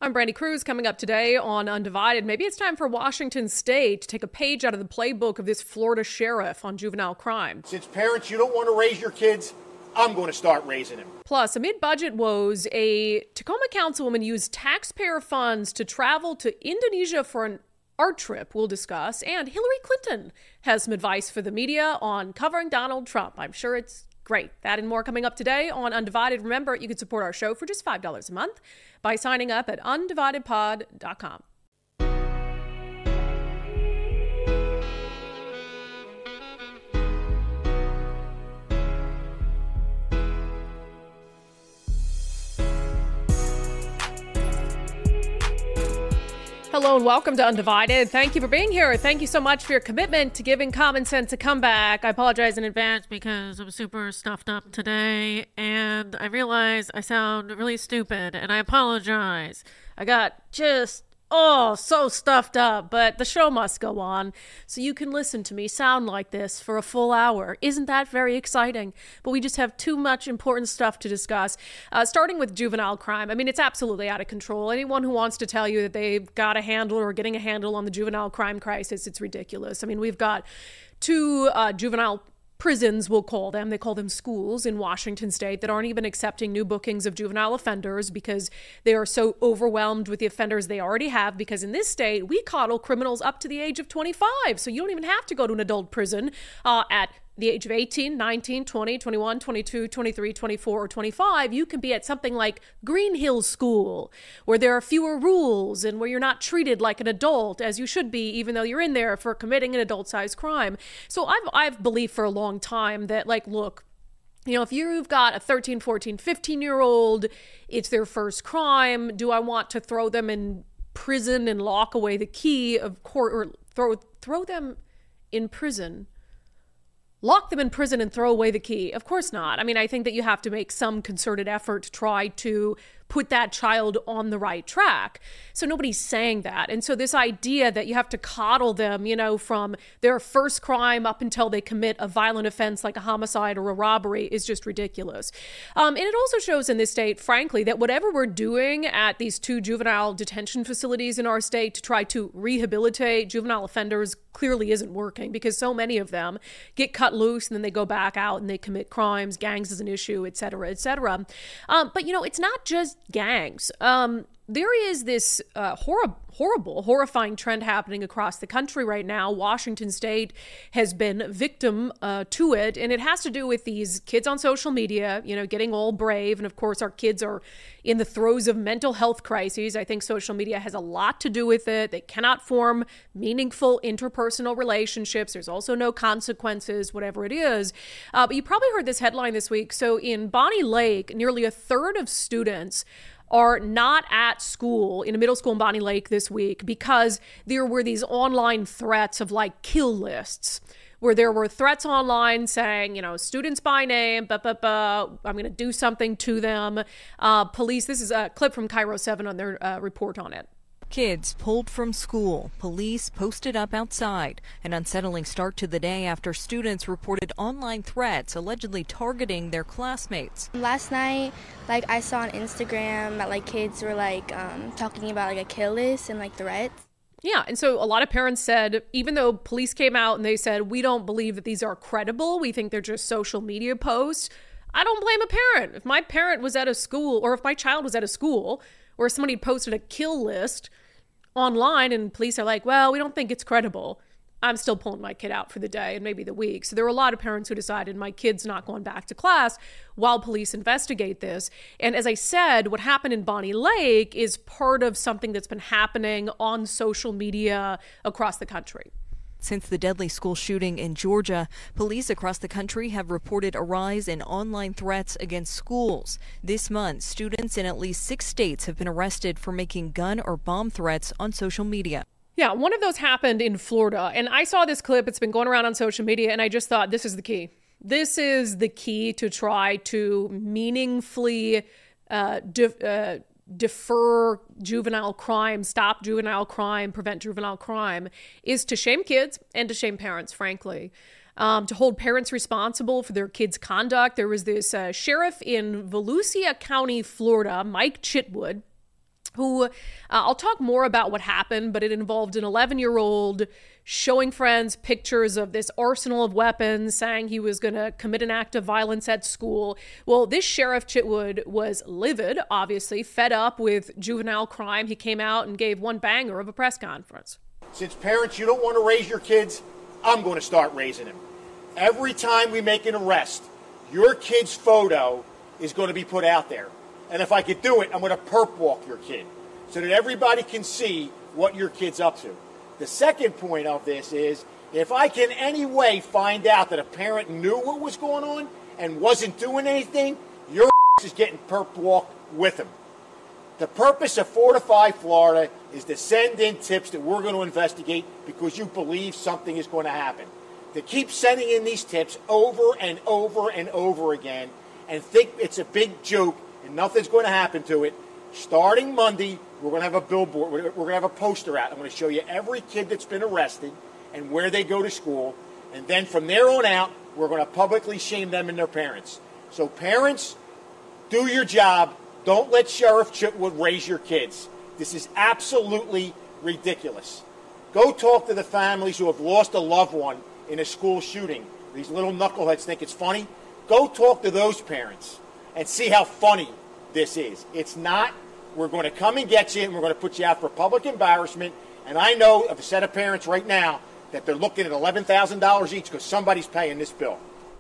I'm Brandy Cruz. Coming up today on Undivided, maybe it's time for Washington State to take a page out of the playbook of this Florida sheriff on juvenile crime. Since parents, you don't want to raise your kids, I'm going to start raising them. Plus, amid budget woes, a Tacoma councilwoman used taxpayer funds to travel to Indonesia for an art trip we'll discuss. And Hillary Clinton has some advice for the media on covering Donald Trump. I'm sure it's great. That and more coming up today on Undivided. Remember, you can support our show for just $5 a month by signing up at undividedpod.com. Hello and welcome to Undivided. Thank you for being here. Thank you so much for your commitment to giving common sense a comeback. I apologize in advance because I'm super stuffed up today and I realize I sound really stupid and I apologize. I got so stuffed up, but the show must go on, so you can listen to me sound like this for a full hour. Isn't that very exciting? But we just have too much important stuff to discuss, starting with juvenile crime. I mean, it's absolutely out of control. Anyone who wants to tell you that they've got a handle or getting a handle on the juvenile crime crisis, it's ridiculous. I mean, we've got two juvenile prisons, we'll call them. They call them schools in Washington state that aren't even accepting new bookings of juvenile offenders because they are so overwhelmed with the offenders they already have. Because in this state, we coddle criminals up to the age of 25. So you don't even have to go to an adult prison at the age of 18, 19, 20, 21, 22, 23, 24, or 25. You can be at something like Green Hills School, where there are fewer rules and where you're not treated like an adult as you should be, even though you're in there for committing an adult-sized crime. So I've believed for a long time that, like, look, you know, if you've got a 13, 14, 15-year-old, it's their first crime. Do I want to throw them in prison and lock away the key, of course, or throw them in prison? Lock them in prison and throw away the key? Of course not. I mean, I think that you have to make some concerted effort to try to put that child on the right track. So nobody's saying that. And so this idea that you have to coddle them, you know, from their first crime up until they commit a violent offense like a homicide or a robbery is just ridiculous. And it also shows in this state, frankly, that whatever we're doing at these two juvenile detention facilities in our state to try to rehabilitate juvenile offenders clearly isn't working, because so many of them get cut loose and then they go back out and they commit crimes. Gangs is an issue, et cetera, et cetera. But, you know, it's not just gangs. There is this horrifying trend happening across the country right now. Washington state has been victim to it, and it has to do with these kids on social media, you know, getting all brave. And of course, our kids are in the throes of mental health crises. I think social media has a lot to do with it. They cannot form meaningful interpersonal relationships. There's also no consequences, whatever it is. But you probably heard this headline this week. So in Bonnie Lake, nearly a third of students are not at school, in a middle school in Bonnie Lake this week, because there were these online threats of like kill lists, where there were threats online saying, you know, students by name, I'm going to do something to them. Police, this is a clip from Cairo 7 on their report on it. Kids pulled from school, police posted up outside. An unsettling start to the day after students reported online threats allegedly targeting their classmates. Last night, I saw on Instagram that kids were talking about a kill list and threats. Yeah, and so a lot of parents said, even though police came out and they said, we don't believe that these are credible, we think they're just social media posts, I don't blame a parent. If my parent was at a school, or if my child was at a school where somebody posted a kill list online and police are like, well, we don't think it's credible, I'm still pulling my kid out for the day and maybe the week. So there were a lot of parents who decided my kid's not going back to class while police investigate this. And as I said, what happened in Bonnie Lake is part of something that's been happening on social media across the country. Since the deadly school shooting in Georgia, police across the country have reported a rise in online threats against schools. This month, students in at least 6 states have been arrested for making gun or bomb threats on social media. Yeah, one of those happened in Florida. And I saw this clip. It's been going around on social media. And I just thought, this is the key. This is the key to try to meaningfully defer juvenile crime, stop juvenile crime, prevent juvenile crime, is to shame kids and to shame parents, frankly. To hold parents responsible for their kids' conduct. There was this sheriff in Volusia County, Florida, Mike Chitwood, who I'll talk more about what happened, but it involved an 11-year-old showing friends pictures of this arsenal of weapons, saying he was going to commit an act of violence at school. Well, this Sheriff Chitwood was livid, obviously, fed up with juvenile crime. He came out and gave one banger of a press conference. Since parents, you don't want to raise your kids, I'm going to start raising them. Every time we make an arrest, your kid's photo is going to be put out there. And if I could do it, I'm going to perp walk your kid so that everybody can see what your kid's up to. The second point of this is, if I can any way find out that a parent knew what was going on and wasn't doing anything, your is getting perp walked with them. The purpose of Fortify Florida is to send in tips that we're going to investigate because you believe something is going to happen. To keep sending in these tips over and over and over again and think it's a big joke and nothing's going to happen to it. Starting Monday, we're going to have a billboard. We're going to have a poster out. I'm going to show you every kid that's been arrested and where they go to school. And then from there on out, we're going to publicly shame them and their parents. So parents, do your job. Don't let Sheriff Chitwood raise your kids. This is absolutely ridiculous. Go talk to the families who have lost a loved one in a school shooting. These little knuckleheads think it's funny. Go talk to those parents and see how funny this is. It's not. We're going to come and get you, and we're going to put you out for public embarrassment. And I know of a set of parents right now that they're looking at $11,000 each because somebody's paying this bill.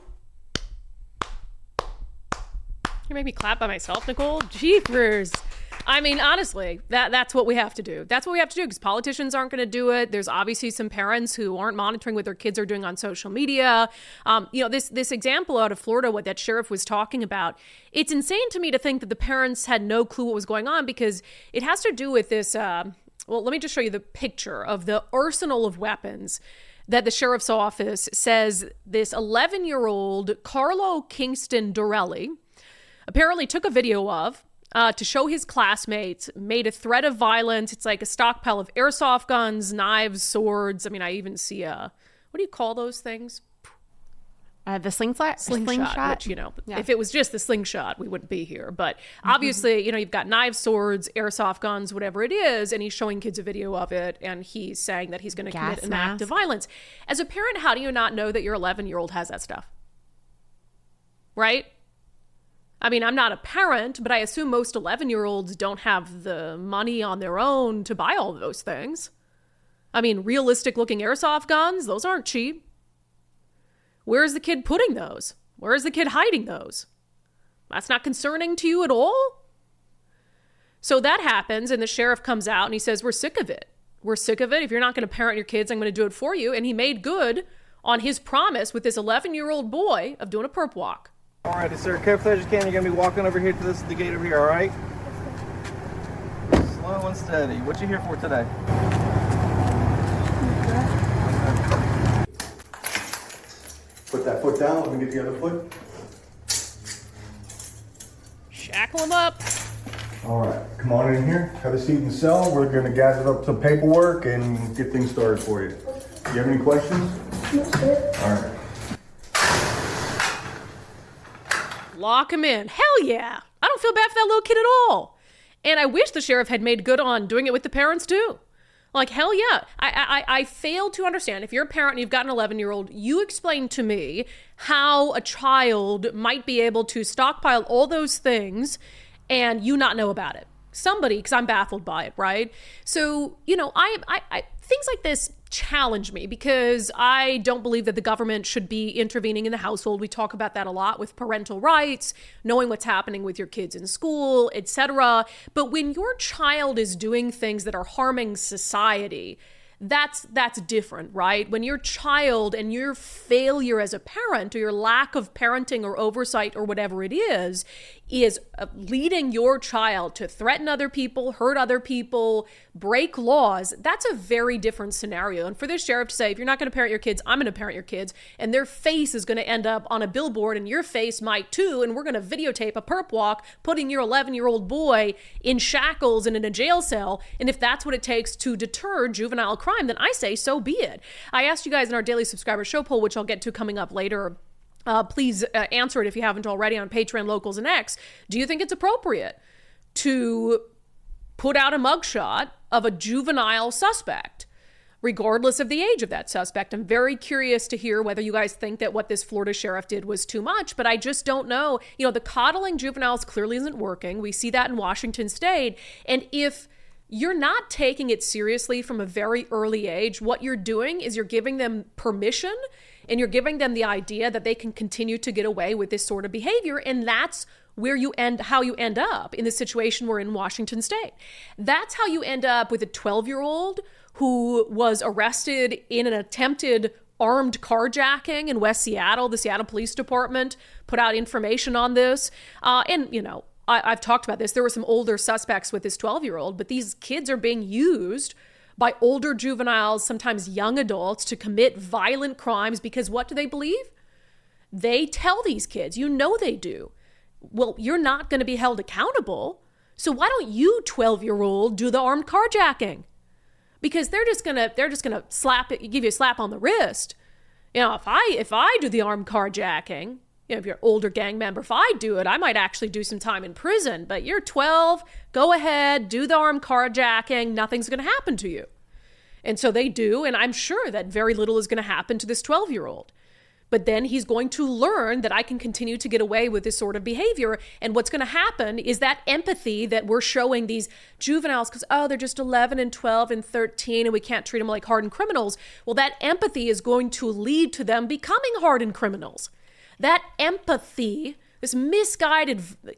You made me clap by myself, Nicole. Jeepers. I mean, honestly, that's what we have to do. That's what we have to do because politicians aren't going to do it. There's obviously some parents who aren't monitoring what their kids are doing on social media. This example out of Florida, what that sheriff was talking about, it's insane to me to think that the parents had no clue what was going on because it has to do with this. Well, let me just show you the picture of the arsenal of weapons that the sheriff's office says this 11-year-old Carlo Kingston Dorelli apparently took a video of. To show his classmates, made a threat of violence. It's like a stockpile of airsoft guns, knives, swords. I mean, I even see what do you call those things? The slingshot? Which, if it was just the slingshot, we wouldn't be here. But obviously, you've got knives, swords, airsoft guns, whatever it is, and he's showing kids a video of it, and he's saying that he's going to commit an act of violence. As a parent, how do you not know that your 11-year-old has that stuff? Right? I mean, I'm not a parent, but I assume most 11-year-olds don't have the money on their own to buy all of those things. I mean, realistic-looking airsoft guns, those aren't cheap. Where's the kid putting those? Where is the kid hiding those? That's not concerning to you at all? So that happens, and the sheriff comes out, and he says, we're sick of it. We're sick of it. If you're not going to parent your kids, I'm going to do it for you. And he made good on his promise with this 11-year-old boy of doing a perp walk. All righty, sir. Careful as you can. You're going to be walking over here to the gate over here, all right? Slow and steady. What you here for today? Put that foot down. Let me get the other foot. Shackle him up. All right. Come on in here. Have a seat in the cell. We're going to gather up some paperwork and get things started for you. Do you have any questions? No, sir. All right. Lock him in. Hell yeah. I don't feel bad for that little kid at all. And I wish the sheriff had made good on doing it with the parents too. Like, hell yeah. I fail to understand. If you're a parent and you've got an 11-year-old, you explain to me how a child might be able to stockpile all those things and you not know about it. Somebody, because I'm baffled by it, right? So, I things like this challenge me because I don't believe that the government should be intervening in the household. We talk about that a lot with parental rights, knowing what's happening with your kids in school, etc. But when your child is doing things that are harming society, that's different, right? When your child and your failure as a parent or your lack of parenting or oversight or whatever it is leading your child to threaten other people, hurt other people, break laws, that's a very different scenario. And for this sheriff to say, if you're not going to parent your kids, I'm going to parent your kids, and their face is going to end up on a billboard and your face might too, and we're going to videotape a perp walk, putting your 11-year-old boy in shackles and in a jail cell, and if that's what it takes to deter juvenile crime, then I say so be it. I asked you guys in our daily subscriber show poll, which I'll get to coming up later, please answer it if you haven't already on Patreon, Locals, and X. Do you think it's appropriate to put out a mugshot of a juvenile suspect, regardless of the age of that suspect. I'm very curious to hear whether you guys think that what this Florida sheriff did was too much, but I just don't know. You know, the coddling juveniles clearly isn't working. We see that in Washington State. And if you're not taking it seriously from a very early age, what you're doing is you're giving them permission and you're giving them the idea that they can continue to get away with this sort of behavior. And that's where how you end up in the situation we're in Washington State. That's how you end up with a 12-year-old who was arrested in an attempted armed carjacking in West Seattle. The Seattle Police Department put out information on this. And, you know, I've talked about this. There were some older suspects with this 12-year-old, but these kids are being used by older juveniles, sometimes young adults, to commit violent crimes because what do they believe? They tell these kids, you know they do, well, you're not going to be held accountable. So why don't you, 12-year-old, do the armed carjacking? Because they're just gonna give you a slap on the wrist. You know, if I do the armed carjacking, you know, if you're an older gang member, if I do it, I might actually do some time in prison. But you're 12, go ahead, do the armed carjacking, nothing's gonna happen to you. And so they do, and I'm sure that very little is gonna happen to this 12-year-old. But then he's going to learn that I can continue to get away with this sort of behavior. And what's going to happen is that empathy that we're showing these juveniles, because, oh, they're just 11 and 12 and 13 and we can't treat them like hardened criminals. Well, that empathy is going to lead to them becoming hardened criminals. That empathy, this misguided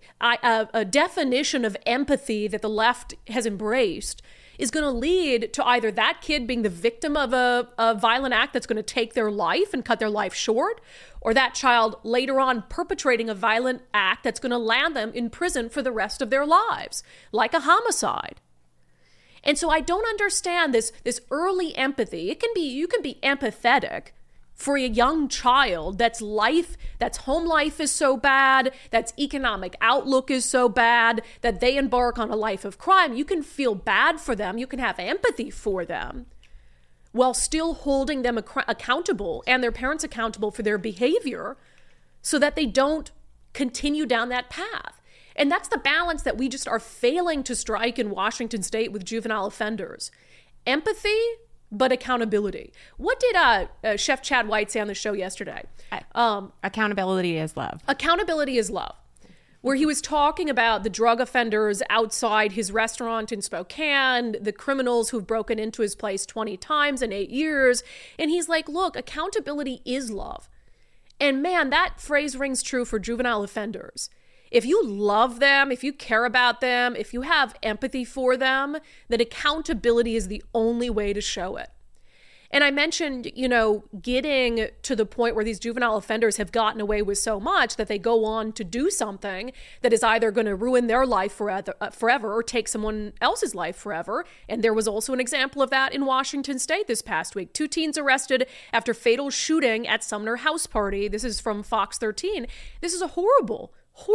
a definition of empathy that the left has embraced, is going to lead to either that kid being the victim of a violent act that's going to take their life and cut their life short, or that child later on perpetrating a violent act that's going to land them in prison for the rest of their lives, like a homicide. And so I don't understand this early empathy. You can be empathetic for a young child that's home life is so bad, that's economic outlook is so bad, that they embark on a life of crime. You can feel bad for them. You can have empathy for them while still holding them accountable and their parents accountable for their behavior so that they don't continue down that path. And that's the balance that we just are failing to strike in Washington State with juvenile offenders. Empathy, but accountability. What did Chef Chad White say on the show yesterday? Accountability is love. Accountability is love. Where he was talking about the drug offenders outside his restaurant in Spokane, the criminals who've broken into his place 20 times in 8 years. And he's like, look, accountability is love. And man, that phrase rings true for juvenile offenders. If you love them, if you care about them, if you have empathy for them, then accountability is the only way to show it. And I mentioned, you know, getting to the point where these juvenile offenders have gotten away with so much that they go on to do something that is either going to ruin their life forever or take someone else's life forever. And there was also an example of that in Washington State this past week. 2 teens arrested after fatal shooting at Sumner House Party. This is from Fox 13. This is a horrible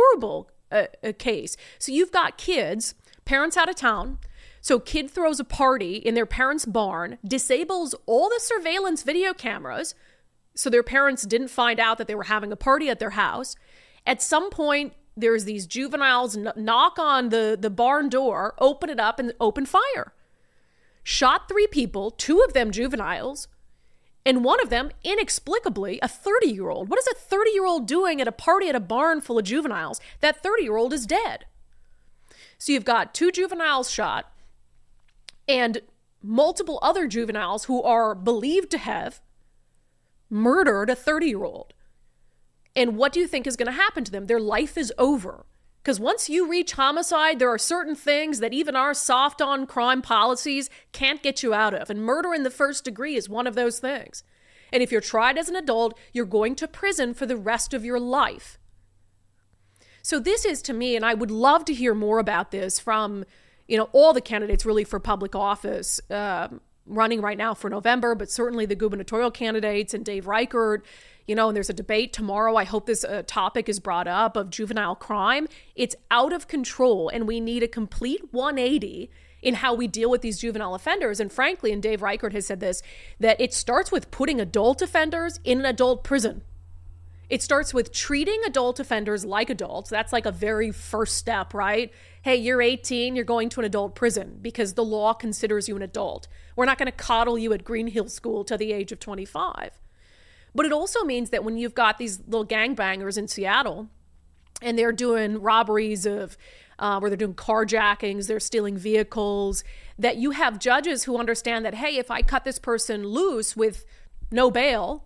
case. So you've got kids, parents out of town. So kid throws a party in their parents' barn, disables all the surveillance video cameras so their parents didn't find out that they were having a party at their house. At some point, there's these juveniles knock on the barn door, open it up, and open fire. Shot 3 people, 2 of them juveniles, and one of them, inexplicably, a 30-year-old. What is a 30-year-old doing at a party at a barn full of juveniles? That 30-year-old is dead. So you've got 2 juveniles shot and multiple other juveniles who are believed to have murdered a 30-year-old. And what do you think is going to happen to them? Their life is over. Because once you reach homicide, there are certain things that even our soft on crime policies can't get you out of. And murder in the first degree is one of those things. And if you're tried as an adult, you're going to prison for the rest of your life. So this is, to me, and I would love to hear more about this from, you know, all the candidates really for public office running right now for November, but certainly the gubernatorial candidates and Dave Reichert. You know, and there's a debate tomorrow. I hope this topic is brought up of juvenile crime. It's out of control, and we need a complete 180 in how we deal with these juvenile offenders. And frankly, and Dave Reichert has said this, that it starts with putting adult offenders in an adult prison. It starts with treating adult offenders like adults. That's like a very first step, right? Hey, you're 18, you're going to an adult prison because the law considers you an adult. We're not going to coddle you at Green Hill School till the age of 25. But it also means that when you've got these little gangbangers in Seattle and they're doing robberies of where they're doing carjackings, they're stealing vehicles, that you have judges who understand that, hey, if I cut this person loose with no bail,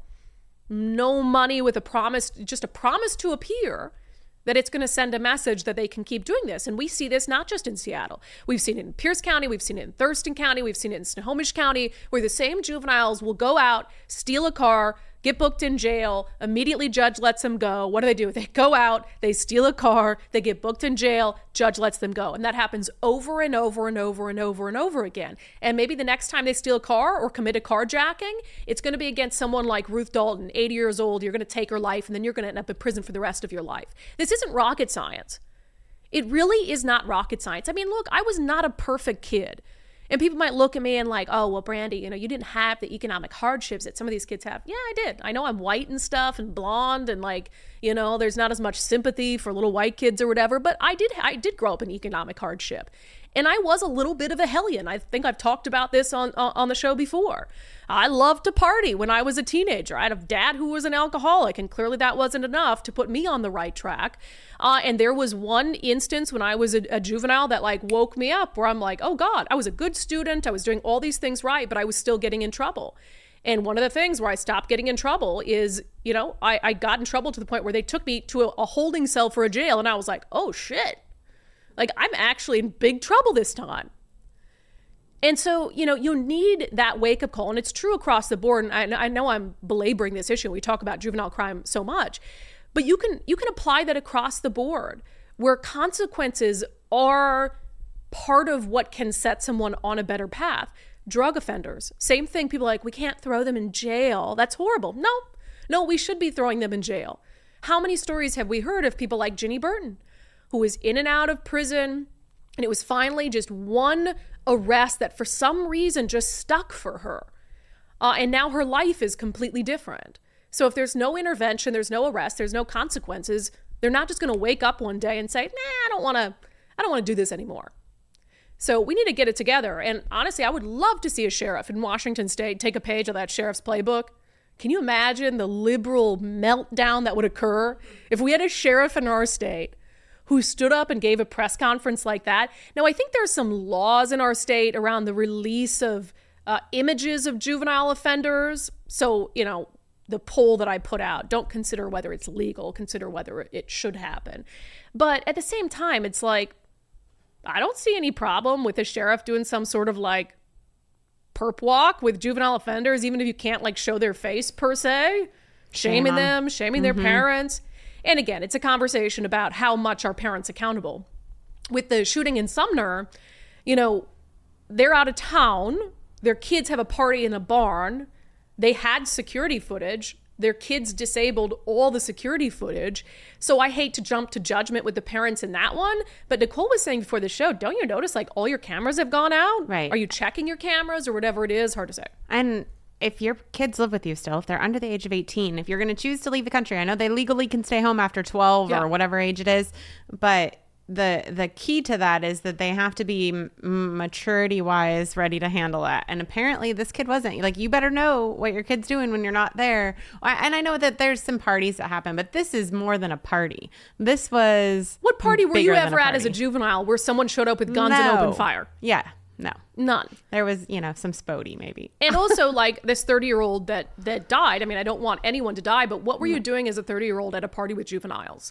no money, with a promise, just a promise to appear, that it's going to send a message that they can keep doing this. And we see this not just in Seattle. We've seen it in Pierce County. We've seen it in Thurston County. We've seen it in Snohomish County, where the same juveniles will go out, steal a car, get booked in jail, immediately judge lets them go. What do? They go out, they steal a car, they get booked in jail, judge lets them go. And that happens over and over and over and over and over again. And maybe the next time they steal a car or commit a carjacking, it's going to be against someone like Ruth Dalton, 80 years old. You're going to take her life, and then you're going to end up in prison for the rest of your life. This isn't rocket science. It really is not rocket science. I mean, look, I was not a perfect kid. And people might look at me and like, oh, well, Brandy, you didn't have the economic hardships that some of these kids have. Yeah, I did. I know I'm white and stuff and blonde and like, there's not as much sympathy for little white kids or whatever. But I did grow up in economic hardship. And I was a little bit of a hellion. I think I've talked about this on the show before. I loved to party when I was a teenager. I had a dad who was an alcoholic, and clearly that wasn't enough to put me on the right track. And there was one instance when I was a juvenile that like woke me up, where I'm like, oh God, I was a good student. I was doing all these things right, but I was still getting in trouble. And one of the things where I stopped getting in trouble is, I got in trouble to the point where they took me to a holding cell for a jail. And I was like, oh shit, like I'm actually in big trouble this time. And so, you need that wake-up call. And it's true across the board. And I know I'm belaboring this issue. We talk about juvenile crime so much. But you can apply that across the board, where consequences are part of what can set someone on a better path. Drug offenders, same thing. People are like, we can't throw them in jail. That's horrible. No, we should be throwing them in jail. How many stories have we heard of people like Ginny Burton, who was in and out of prison, and it was finally just one arrest that for some reason just stuck for her. And now her life is completely different. So if there's no intervention, there's no arrest, there's no consequences, they're not just going to wake up one day and say, I don't want to do this anymore. So we need to get it together. And honestly, I would love to see a sheriff in Washington State take a page of that sheriff's playbook. Can you imagine the liberal meltdown that would occur if we had a sheriff in our state who stood up and gave a press conference like that? Now, I think there's some laws in our state around the release of images of juvenile offenders. So, the poll that I put out, don't consider whether it's legal, consider whether it should happen. But at the same time, it's like, I don't see any problem with a sheriff doing some sort of like perp walk with juvenile offenders, even if you can't like show their face per se, shaming them, shaming their parents. And again, it's a conversation about how much are parents accountable. With the shooting in Sumner, they're out of town. Their kids have a party in a barn. They had security footage. Their kids disabled all the security footage. So I hate to jump to judgment with the parents in that one. But Nicole was saying before the show, don't you notice like all your cameras have gone out? Right. Are you checking your cameras or whatever it is? Hard to say. And if your kids live with you still, if they're under the age of 18, if you're going to choose to leave the country, I know they legally can stay home after 12 or whatever age it is, but the key to that is that they have to be maturity wise ready to handle that. And apparently this kid wasn't. Like, you better know what your kid's doing when you're not there. And I know that there's some parties that happen, but this is more than a party. This was What party were you ever at as a juvenile where someone showed up with guns and opened fire? Yeah. No. None. There was, some spody maybe. And also like this 30-year-old that died. I mean, I don't want anyone to die, but what were you doing as a 30-year-old at a party with juveniles?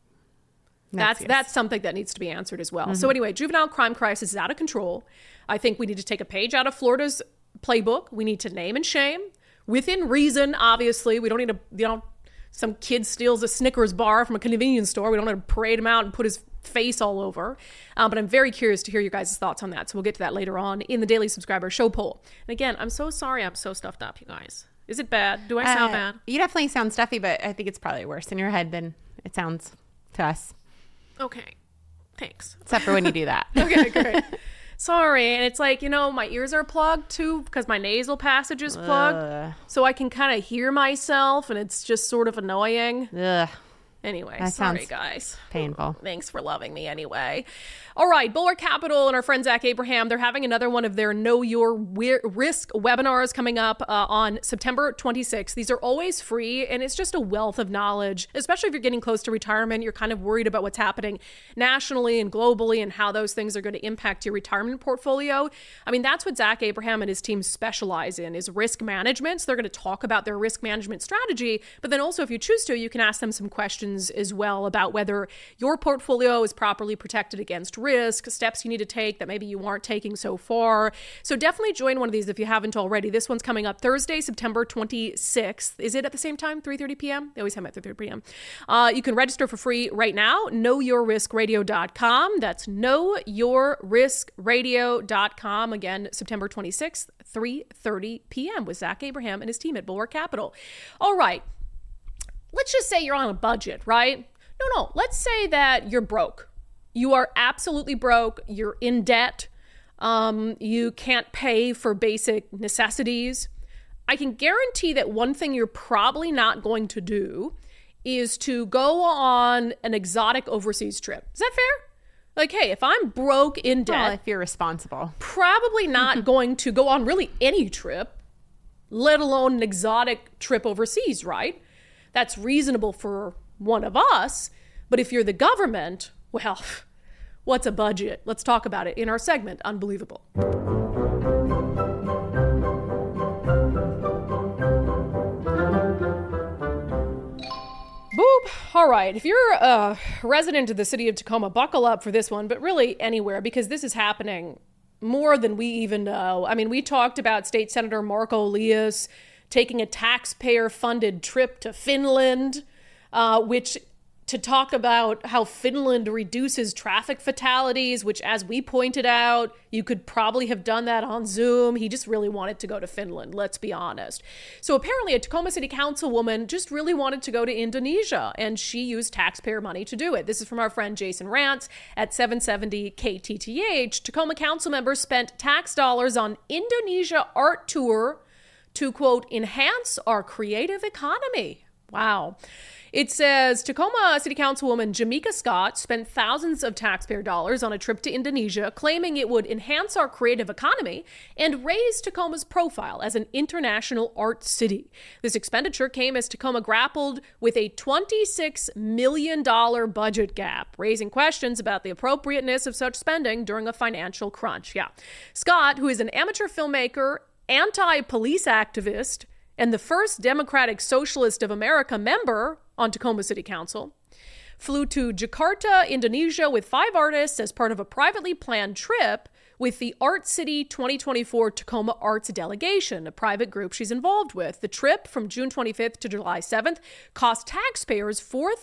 That's something that needs to be answered as well. Mm-hmm. So anyway, juvenile crime crisis is out of control. I think we need to take a page out of Florida's playbook. We need to name and shame within reason. Obviously, we don't need to, some kid steals a Snickers bar from a convenience store. We don't need to parade him out and put his face all over. But I'm very curious to hear your guys' thoughts on that. So we'll get to that later on in the Daily Subscriber Show poll. And again, I'm so sorry I'm so stuffed up, you guys. Is it bad? Do I sound bad? You definitely sound stuffy, but I think it's probably worse in your head than it sounds to us. Okay. Thanks. Except for when you do that. Okay, great. Sorry. And it's like, my ears are plugged too because my nasal passage is plugged. So I can kind of hear myself and it's just sort of annoying. Ugh. Anyway, That sorry, sounds guys. painful. Thanks for loving me anyway. All right, Bulwark Capital and our friend Zach Abraham, they're having another one of their Know Your Risk webinars coming up on September 26th. These are always free, and it's just a wealth of knowledge, especially if you're getting close to retirement. You're kind of worried about what's happening nationally and globally and how those things are going to impact your retirement portfolio. I mean, that's what Zach Abraham and his team specialize in, is risk management. So they're going to talk about their risk management strategy, but then also, if you choose to, you can ask them some questions as well about whether your portfolio is properly protected against risk, steps you need to take that maybe you aren't taking so far. So definitely join one of these if you haven't already. This one's coming up Thursday, September 26th. Is it at the same time, 3:30 p.m.? They always have it at 3:30 p.m. You can register for free right now, knowyourriskradio.com. That's knowyourriskradio.com. Again, September 26th, 3:30 p.m. with Zach Abraham and his team at Bulwark Capital. All right. Let's just say you're on a budget, right? No. Let's say that you're broke. You are absolutely broke. You're in debt. You can't pay for basic necessities. I can guarantee that one thing you're probably not going to do is to go on an exotic overseas trip. Is that fair? Like, hey, if I'm broke in debt, Well, if you're responsible. probably not going to go on really any trip, let alone an exotic trip overseas, right? That's reasonable for one of us. But if you're the government, well, what's a budget? Let's talk about it in our segment, Unbelievable. Boop. All right. If you're a resident of the city of Tacoma, buckle up for this one, but really anywhere, because this is happening more than we even know. I mean, we talked about State Senator Marco Elias taking a taxpayer-funded trip to Finland, to talk about how Finland reduces traffic fatalities, which, as we pointed out, you could probably have done that on Zoom. He just really wanted to go to Finland, let's be honest. So apparently a Tacoma City Councilwoman just really wanted to go to Indonesia, and she used taxpayer money to do it. This is from our friend Jason Rantz at 770 KTTH. Tacoma council members spent tax dollars on Indonesia art tour to, quote, enhance our creative economy. Wow. It says Tacoma City Councilwoman Jamika Scott spent thousands of taxpayer dollars on a trip to Indonesia, claiming it would enhance our creative economy and raise Tacoma's profile as an international art city. This expenditure came as Tacoma grappled with a $26 million budget gap, raising questions about the appropriateness of such spending during a financial crunch. Yeah. Scott, who is an amateur filmmaker, anti-police activist, and the first Democratic Socialist of America member on Tacoma City Council, flew to Jakarta, Indonesia with 5 artists as part of a privately planned trip with the Art City 2024 Tacoma Arts Delegation, a private group she's involved with. The trip from June 25th to July 7th cost taxpayers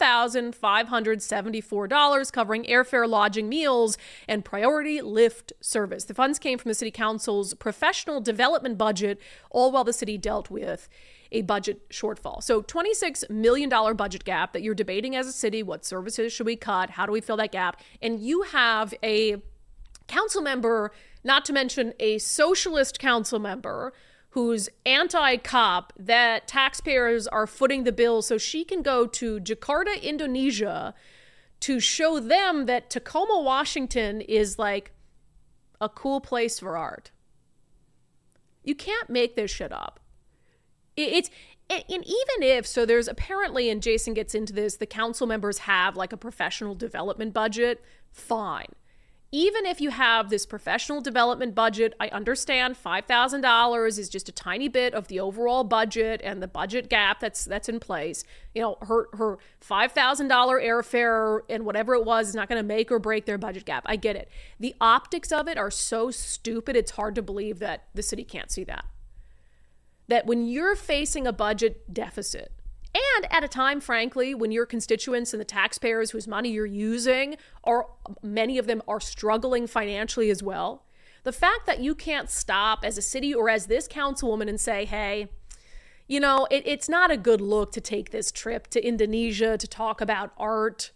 $4,574, covering airfare, lodging, meals, and priority lift service. The funds came from the City Council's professional development budget, all while the city dealt with a budget shortfall. So $26 million budget gap that you're debating as a city. What services should we cut? How do we fill that gap? And you have a council member, not to mention a socialist council member, who's anti-cop, that taxpayers are footing the bill so she can go to Jakarta, Indonesia, to show them that Tacoma, Washington is like a cool place for art. You can't make this shit up. And even if, so there's apparently, and Jason gets into this, the council members have like a professional development budget, fine. Even if you have this professional development budget, I understand $5,000 is just a tiny bit of the overall budget and the budget gap that's in place. You know, her $5,000 airfare and whatever it was is not going to make or break their budget gap. I get it. The optics of it are so stupid, it's hard to believe that the city can't see that. That when you're facing a budget deficit, and at a time, frankly, when your constituents and the taxpayers whose money you're using, many of them are struggling financially as well, the fact that you can't stop as a city or as this councilwoman and say, hey, you know, it's not a good look to take this trip to Indonesia to talk about art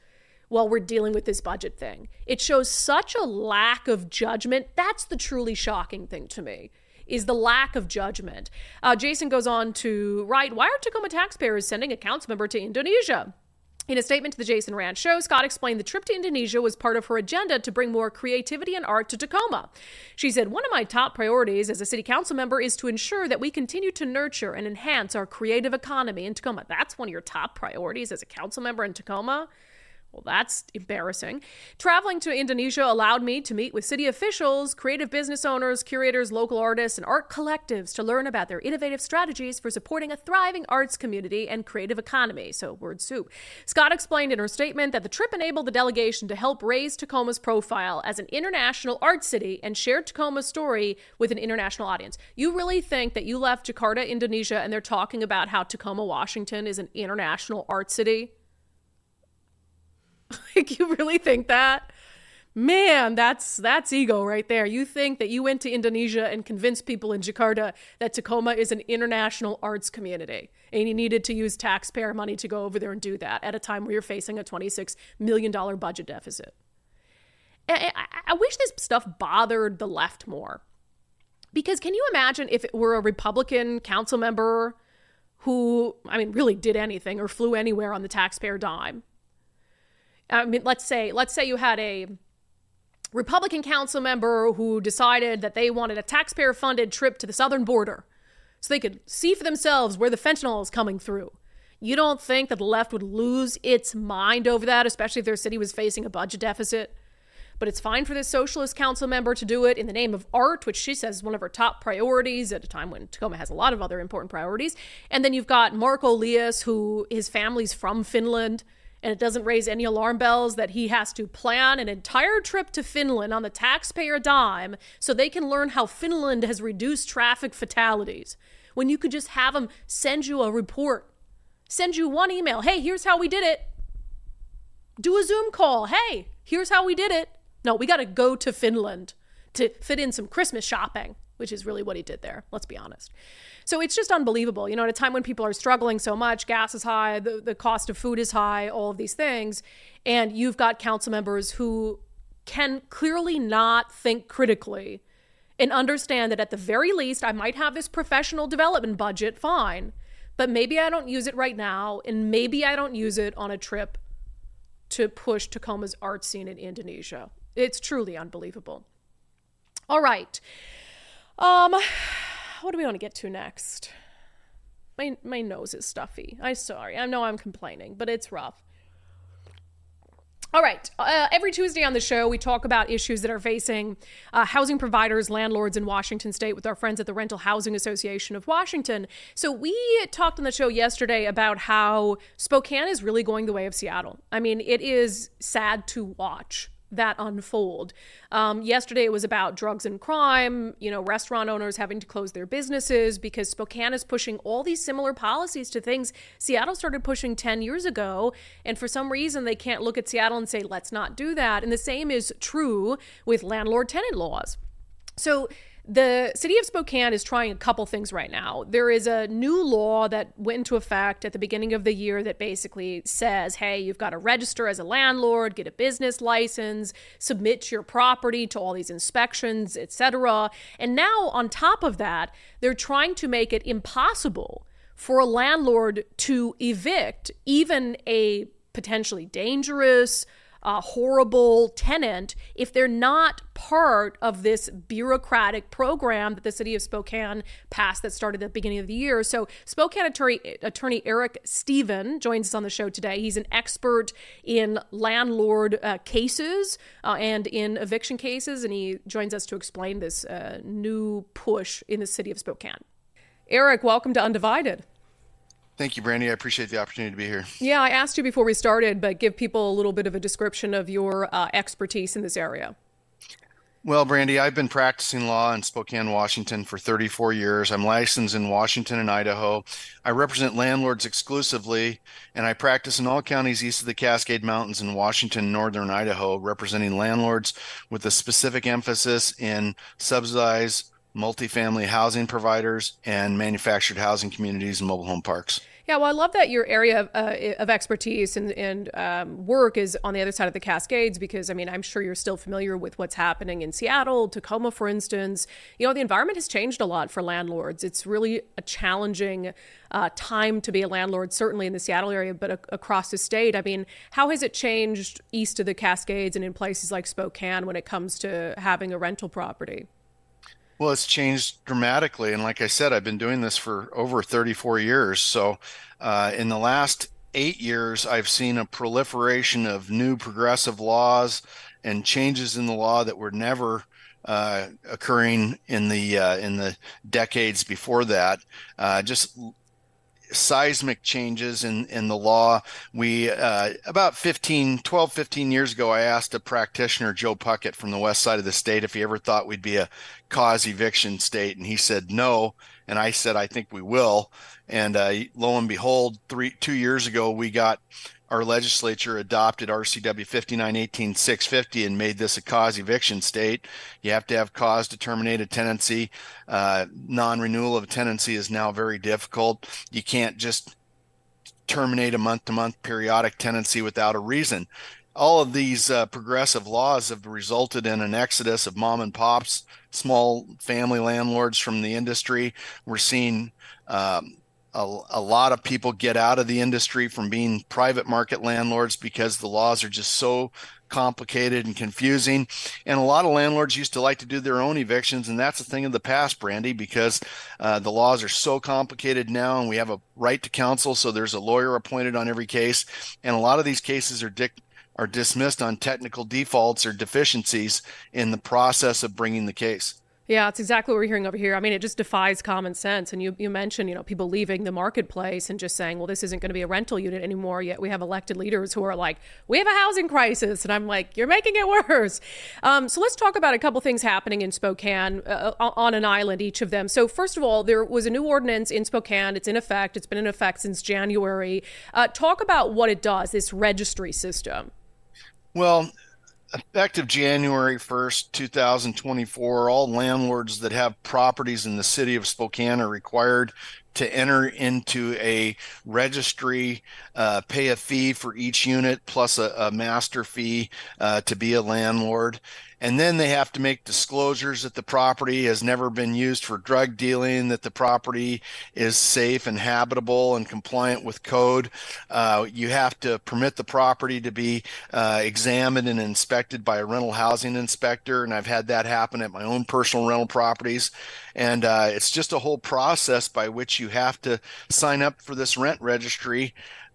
while we're dealing with this budget thing. It shows such a lack of judgment. That's the truly shocking thing to me, is the lack of judgment. Jason goes on to write, why are Tacoma taxpayers sending a council member to Indonesia? In a statement to the Jason Rand Show, Scott explained the trip to Indonesia was part of her agenda to bring more creativity and art to Tacoma. She said, one of my top priorities as a city council member is to ensure that we continue to nurture and enhance our creative economy in Tacoma. That's one of your top priorities as a council member in Tacoma? Well, that's embarrassing. Traveling to Indonesia allowed me to meet with city officials, creative business owners, curators, local artists, and art collectives to learn about their innovative strategies for supporting a thriving arts community and creative economy. So, word soup. Scott explained in her statement that the trip enabled the delegation to help raise Tacoma's profile as an international art city and share Tacoma's story with an international audience. You really think that you left Jakarta, Indonesia, and they're talking about how Tacoma, Washington is an international art city? Like, you really think that? Man, that's ego right there. You think that you went to Indonesia and convinced people in Jakarta that Tacoma is an international arts community, and you needed to use taxpayer money to go over there and do that at a time where you're facing a $26 million budget deficit. I wish this stuff bothered the left more. Because can you imagine if it were a Republican council member who, really did anything or flew anywhere on the taxpayer dime? Let's say you had a Republican council member who decided that they wanted a taxpayer-funded trip to the southern border so they could see for themselves where the fentanyl is coming through. You don't think that the left would lose its mind over that, especially if their city was facing a budget deficit? But it's fine for this socialist council member to do it in the name of art, which she says is one of her top priorities at a time when Tacoma has a lot of other important priorities. And then you've got Mark Olias, who his family's from Finland, and it doesn't raise any alarm bells that he has to plan an entire trip to Finland on the taxpayer dime so they can learn how Finland has reduced traffic fatalities, when you could just have them send you a report, send you one email. Hey, here's how we did it. Do a Zoom call. Hey, here's how we did it. No, we got to go to Finland to fit in some Christmas shopping, which is really what he did there. Let's be honest. So it's just unbelievable. At a time when people are struggling so much, gas is high, the cost of food is high, all of these things, and you've got council members who can clearly not think critically and understand that at the very least, I might have this professional development budget, fine, but maybe I don't use it right now, and maybe I don't use it on a trip to push Tacoma's art scene in Indonesia. It's truly unbelievable. All right. What do we want to get to next? My nose is stuffy. I'm sorry. I know I'm complaining, but it's rough. All right. Every Tuesday on the show, we talk about issues that are facing housing providers, landlords in Washington state with our friends at the Rental Housing Association of Washington. So we talked on the show yesterday about how Spokane is really going the way of Seattle. It is sad to watch that unfold. Yesterday it was about drugs and crime, restaurant owners having to close their businesses because Spokane is pushing all these similar policies to things Seattle started pushing 10 years ago. And for some reason, they can't look at Seattle and say, let's not do that. And the same is true with landlord-tenant laws. So the city of Spokane is trying a couple things right now. There is a new law that went into effect at the beginning of the year that basically says, hey, you've got to register as a landlord, get a business license, submit your property to all these inspections, etc. And now on top of that, they're trying to make it impossible for a landlord to evict even a potentially dangerous, horrible tenant if they're not part of this bureaucratic program that the city of Spokane passed that started at the beginning of the year. So Spokane attorney Eric Stephen joins us on the show today. He's an expert in landlord cases and in eviction cases, and he joins us to explain this new push in the city of Spokane. Eric, welcome to Undivided. Thank you, Brandy. I appreciate the opportunity to be here. Yeah, I asked you before we started, but give people a little bit of a description of your expertise in this area. Well, Brandy, I've been practicing law in Spokane, Washington for 34 years. I'm licensed in Washington and Idaho. I represent landlords exclusively, and I practice in all counties east of the Cascade Mountains in Washington and northern Idaho, representing landlords with a specific emphasis in subsidized multifamily housing providers and manufactured housing communities and mobile home parks. Yeah, well, I love that your area of expertise and work is on the other side of the Cascades because, I mean, I'm sure you're still familiar with what's happening in Seattle, Tacoma, for instance. You know, the environment has changed a lot for landlords. It's really a challenging time to be a landlord, certainly in the Seattle area, but across the state. I mean, how has it changed east of the Cascades and in places like Spokane when it comes to having a rental property? Well, it's changed dramatically. And like I said, I've been doing this for over 34 years. So in the last 8 years, I've seen a proliferation of new progressive laws and changes in the law that were never occurring in the decades before that. Just seismic changes in the law. We about 12, 15 years ago, I asked a practitioner, Joe Puckett from the west side of the state, if he ever thought we'd be a cause eviction state, and he said no. And I said, I think we will. And lo and behold, 2 years ago, we got our legislature adopted RCW 5918-650 and made this a cause eviction state. You have to have cause to terminate a tenancy. Non-renewal of a tenancy is now very difficult. You can't just terminate a month-to-month periodic tenancy without a reason. All of these progressive laws have resulted in an exodus of mom and pops, small family landlords from the industry. We're seeing a lot of people get out of the industry from being private market landlords because the laws are just so complicated and confusing. And a lot of landlords used to like to do their own evictions, and that's a thing of the past, Brandy, because the laws are so complicated now, and we have a right to counsel, so there's a lawyer appointed on every case. And a lot of these cases are dismissed on technical defaults or deficiencies in the process of bringing the case. Yeah, it's exactly what we're hearing over here. I mean, it just defies common sense. And you mentioned, people leaving the marketplace and just saying, well, this isn't going to be a rental unit anymore. Yet we have elected leaders who are like, we have a housing crisis. And I'm like, you're making it worse. So let's talk about a couple things happening in Spokane on an island, each of them. So first of all, there was a new ordinance in Spokane. It's in effect. It's been in effect since January. Talk about what it does, this registry system. Well, effective January 1st, 2024, all landlords that have properties in the city of Spokane are required to enter into a registry, pay a fee for each unit plus a master fee to be a landlord. And then they have to make disclosures that the property has never been used for drug dealing, that the property is safe and habitable and compliant with code. You have to permit the property to be examined and inspected by a rental housing inspector. And I've had that happen at my own personal rental properties. And it's just a whole process by which you have to sign up for this rental registry,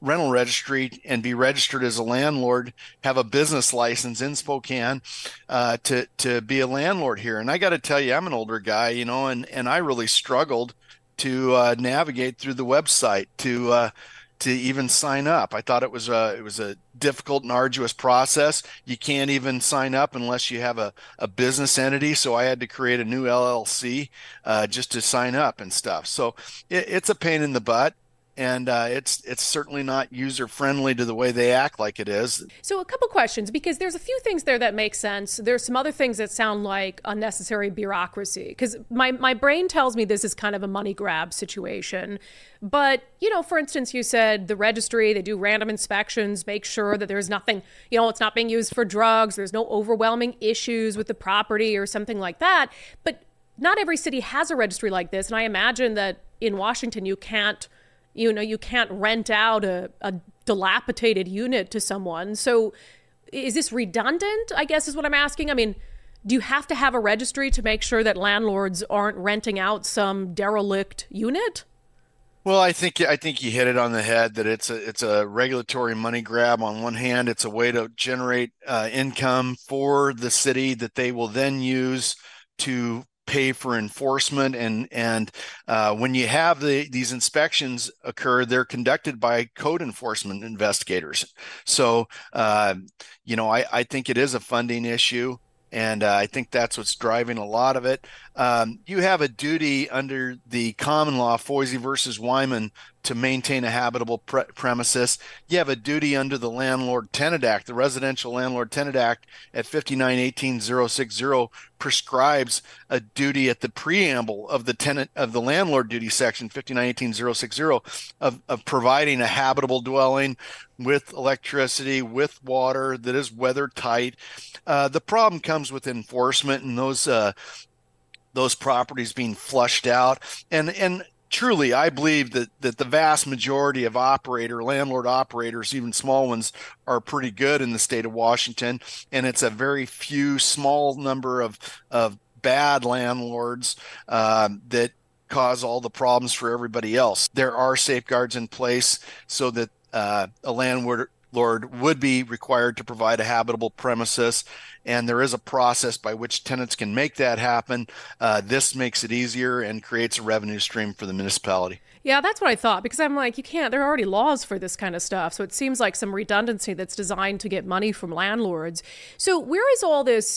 and be registered as a landlord, have a business license in Spokane to be a landlord here. And I got to tell you, I'm an older guy, and I really struggled to navigate through the website to even sign up. I thought it was a difficult and arduous process. You can't even sign up unless you have a business entity. So I had to create a new LLC just to sign up and stuff. So it's a pain in the butt. And it's certainly not user friendly to the way they act like it is. So a couple questions, because there's a few things there that make sense. There's some other things that sound like unnecessary bureaucracy, because my brain tells me this is kind of a money grab situation. But, for instance, you said the registry, they do random inspections, make sure that there's nothing, it's not being used for drugs. There's no overwhelming issues with the property or something like that. But not every city has a registry like this. And I imagine that in Washington, you can't rent out a dilapidated unit to someone. So is this redundant, I guess is what I'm asking. I mean, do you have to have a registry to make sure that landlords aren't renting out some derelict unit? Well, I think you hit it on the head that it's a regulatory money grab. On one hand, it's a way to generate income for the city that they will then use to pay for enforcement, and when you have these inspections occur, they're conducted by code enforcement investigators. So I think it is a funding issue, and I think that's what's driving a lot of it. You have a duty under the common law, Foisey versus Wyman, to maintain a habitable premises. You have a duty under the Landlord-Tenant Act. The Residential Landlord-Tenant Act at 5918-060 prescribes a duty at the preamble of the landlord duty section 5918-060 of providing a habitable dwelling with electricity, with water that is weather tight. The problem comes with enforcement and those properties being flushed out. And truly, I believe that the vast majority of landlord operators, even small ones, are pretty good in the state of Washington. And it's a very few, small number of bad landlords that cause all the problems for everybody else. There are safeguards in place so that a landlord would be required to provide a habitable premises, and there is a process by which tenants can make that happen. This makes it easier and creates a revenue stream for the municipality. Yeah, that's what I thought, because I'm like, there are already laws for this kind of stuff. So it seems like some redundancy that's designed to get money from landlords. So where is all this,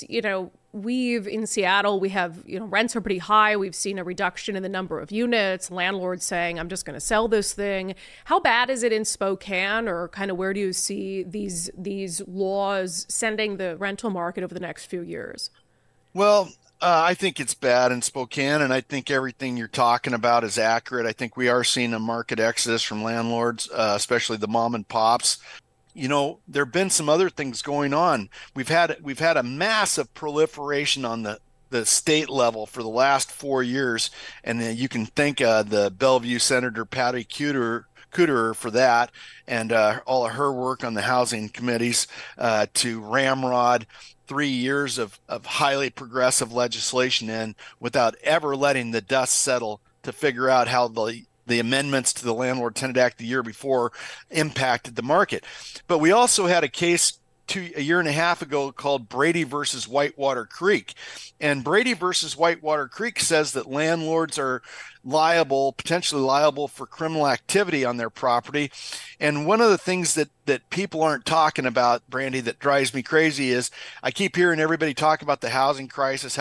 in Seattle, we have, rents are pretty high. We've seen a reduction in the number of units, landlords saying, I'm just going to sell this thing. How bad is it in Spokane, or kind of where do you see these laws sending the rental market over the next few years? Well, I think it's bad in Spokane, and I think everything you're talking about is accurate. I think we are seeing a market exodus from landlords, especially the mom and pops. There have been some other things going on. We've had a massive proliferation on the state level for the last 4 years, and you can thank the Bellevue Senator Patty Kuderer for that, and all of her work on the housing committees to ramrod 3 years of highly progressive legislation in without ever letting the dust settle to figure out how the amendments to the Landlord-Tenant Act the year before impacted the market. But we also had a case a year and a half ago called Brady versus Whitewater Creek. And Brady versus Whitewater Creek says that landlords are potentially liable for criminal activity on their property. And one of the things that people aren't talking about, Brandy, that drives me crazy is I keep hearing everybody talk about the housing crisis.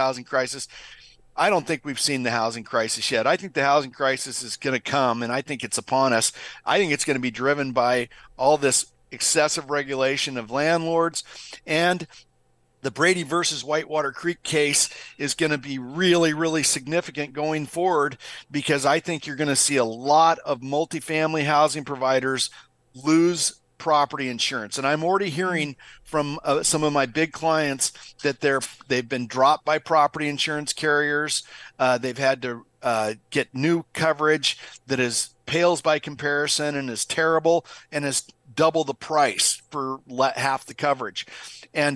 I don't think we've seen the housing crisis yet. I think the housing crisis is going to come, and I think it's upon us. I think it's going to be driven by all this excessive regulation of landlords, and the Brady versus Whitewater Creek case is going to be really, really significant going forward, because I think you're going to see a lot of multifamily housing providers lose property insurance. And I'm already hearing from some of my big clients that they've been dropped by property insurance carriers. They've had to get new coverage that pales by comparison and is terrible and is double the price for half the coverage. And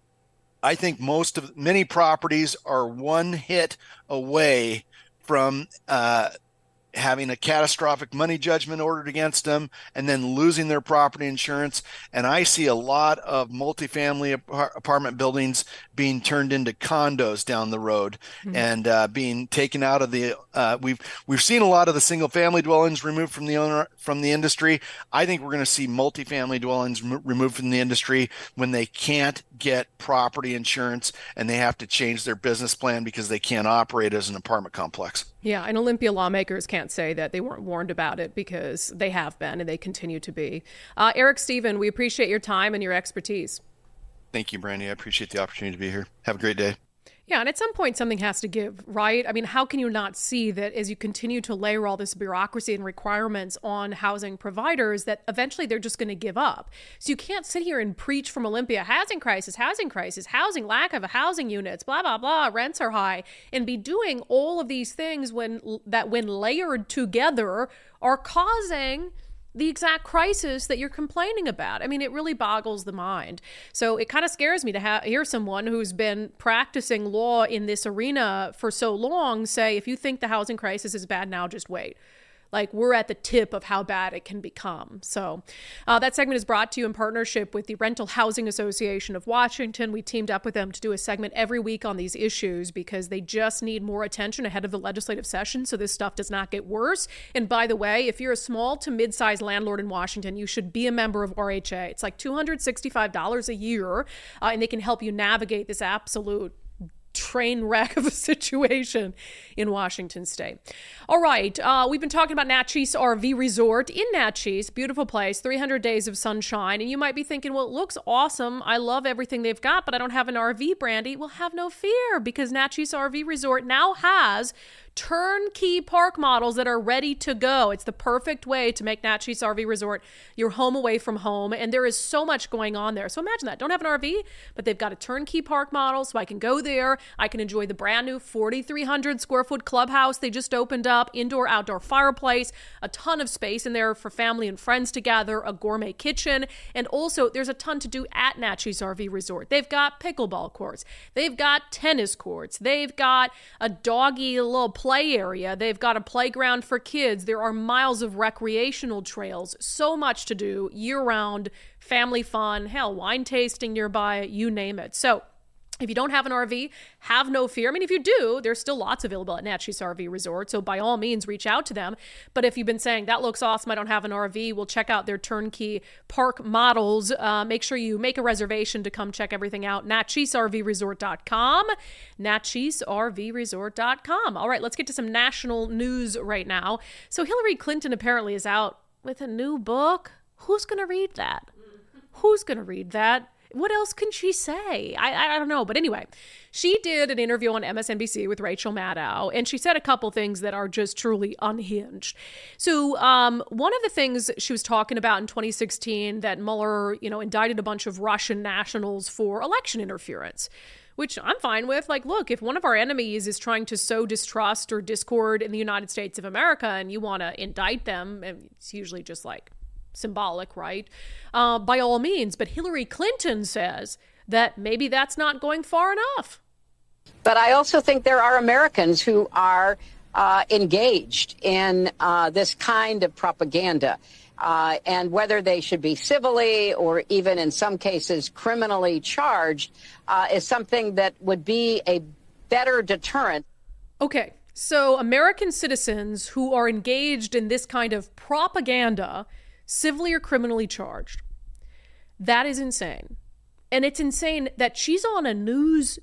I think many properties are one hit away from having a catastrophic money judgment ordered against them and then losing their property insurance. And I see a lot of multifamily apartment buildings being turned into condos down the road, and being taken out of the we've seen a lot of the single family dwellings removed from the industry. I think we're going to see multifamily dwellings removed from the industry when they can't get property insurance and they have to change their business plan because they can't operate as an apartment complex. Yeah, and Olympia lawmakers can't say that they weren't warned about it, because they have been and they continue to be. Eric Stephen, we appreciate your time and your expertise. Thank you, Brandy. I appreciate the opportunity to be here. Have a great day. Yeah, and at some point something has to give, right? I mean, how can you not see that as you continue to layer all this bureaucracy and requirements on housing providers, that eventually they're just going to give up? So you can't sit here and preach from Olympia, housing crisis, housing, lack of housing units, blah, blah, blah, rents are high, and be doing all of these things when layered together are causing the exact crisis that you're complaining about. I mean, it really boggles the mind. So it kind of scares me to hear someone who's been practicing law in this arena for so long say, if you think the housing crisis is bad now, just wait. Like, we're at the tip of how bad it can become. So that segment is brought to you in partnership with the Rental Housing Association of Washington. We teamed up with them to do a segment every week on these issues because they just need more attention ahead of the legislative session so this stuff does not get worse. And by the way, if you're a small to mid-sized landlord in Washington, you should be a member of RHA. It's like $265 a year, and they can help you navigate this absolute train wreck of a situation in Washington state. All right. We've been talking about Natchez RV Resort in Natchez. Beautiful place, 300 days of sunshine. And you might be thinking, well, it looks awesome. I love everything they've got, but I don't have an RV, Brandy. Well, have no fear, because Natchez RV Resort now has turnkey park models that are ready to go. It's the perfect way to make Natchez RV Resort your home away from home. And there is so much going on there. So imagine that. Don't have an RV, but they've got a turnkey park model, so I can go there. I can enjoy the brand new 4,300 square foot clubhouse they just opened up, indoor, outdoor fireplace, a ton of space in there for family and friends to gather, a gourmet kitchen. And also there's a ton to do at Natchez RV Resort. They've got pickleball courts. They've got tennis courts. They've got a doggy little play area. They've got a playground for kids. There are miles of recreational trails. So much to do year-round, family fun, hell, wine tasting nearby, you name it. So if you don't have an RV, have no fear. I mean, if you do, there's still lots available at Natchez RV Resort, so by all means, reach out to them. But if you've been saying, that looks awesome, I don't have an RV, well, check out their turnkey park models. Make sure you make a reservation to come check everything out. NatchezRVResort.com. NatchezRVResort.com. All right, let's get to some national news right now. So Hillary Clinton apparently is out with a new book. Who's going to read that? Who's going to read that? What else can she say? I don't know. But anyway, she did an interview on MSNBC with Rachel Maddow, and she said a couple things that are just truly unhinged. So one of the things she was talking about in 2016, that Mueller, indicted a bunch of Russian nationals for election interference, which I'm fine with. Like, look, if one of our enemies is trying to sow distrust or discord in the United States of America and you want to indict them, and it's usually just like symbolic, right? By all means. But Hillary Clinton says that maybe that's not going far enough. But I also think there are Americans who are engaged in this kind of propaganda. And whether they should be civilly or even in some cases criminally charged is something that would be a better deterrent. Okay, so American citizens who are engaged in this kind of propaganda, civilly or criminally charged. That is insane. And it's insane that she's on a news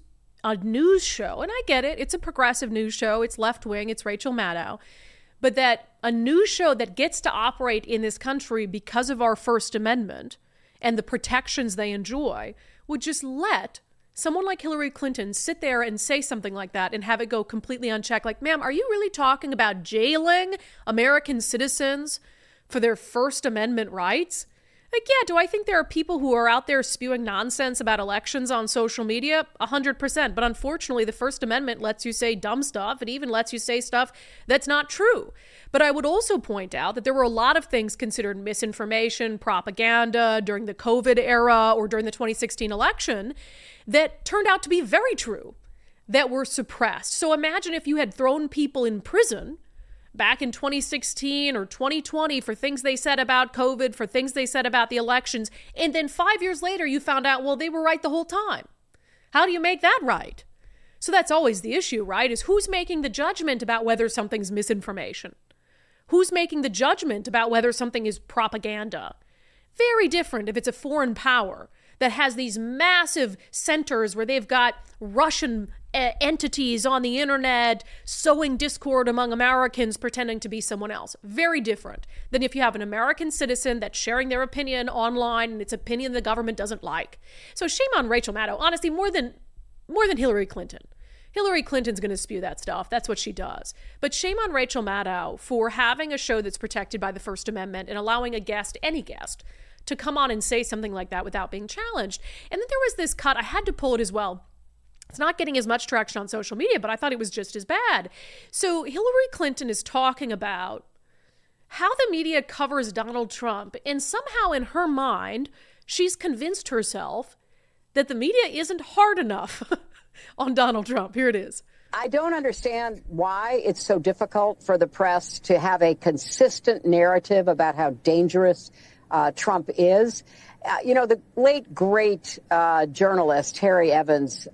show, and I get it. It's a progressive news show. It's left-wing. It's Rachel Maddow. But that a news show that gets to operate in this country because of our First Amendment and the protections they enjoy would just let someone like Hillary Clinton sit there and say something like that and have it go completely unchecked. Like, ma'am, are you really talking about jailing American citizens for their First Amendment rights? Like, yeah, do I think there are people who are out there spewing nonsense about elections on social media? 100%. But unfortunately, the First Amendment lets you say dumb stuff. It even lets you say stuff that's not true. But I would also point out that there were a lot of things considered misinformation, propaganda during the COVID era or during the 2016 election that turned out to be very true, that were suppressed. So imagine if you had thrown people in prison back in 2016 or 2020 for things they said about COVID, for things they said about the elections, and then 5 years later you found out, well, they were right the whole time. How do you make that right? So that's always the issue, right? Is who's making the judgment about whether something's misinformation? Who's making the judgment about whether something is propaganda? Very different if it's a foreign power that has these massive centers where they've got Russian entities on the internet sowing discord among Americans pretending to be someone else. Very different than if you have an American citizen that's sharing their opinion online and it's opinion the government doesn't like. So shame on Rachel Maddow. Honestly, more than Hillary Clinton. Hillary Clinton's going to spew that stuff. That's what she does. But shame on Rachel Maddow for having a show that's protected by the First Amendment and allowing a guest, any guest, to come on and say something like that without being challenged. And then there was this cut. I had to pull it as well. It's not getting as much traction on social media, but I thought it was just as bad. So Hillary Clinton is talking about how the media covers Donald Trump. And somehow in her mind, she's convinced herself that the media isn't hard enough on Donald Trump. Here it is. I don't understand why it's so difficult for the press to have a consistent narrative about how dangerous Trump is. The late, great journalist Harry Evans,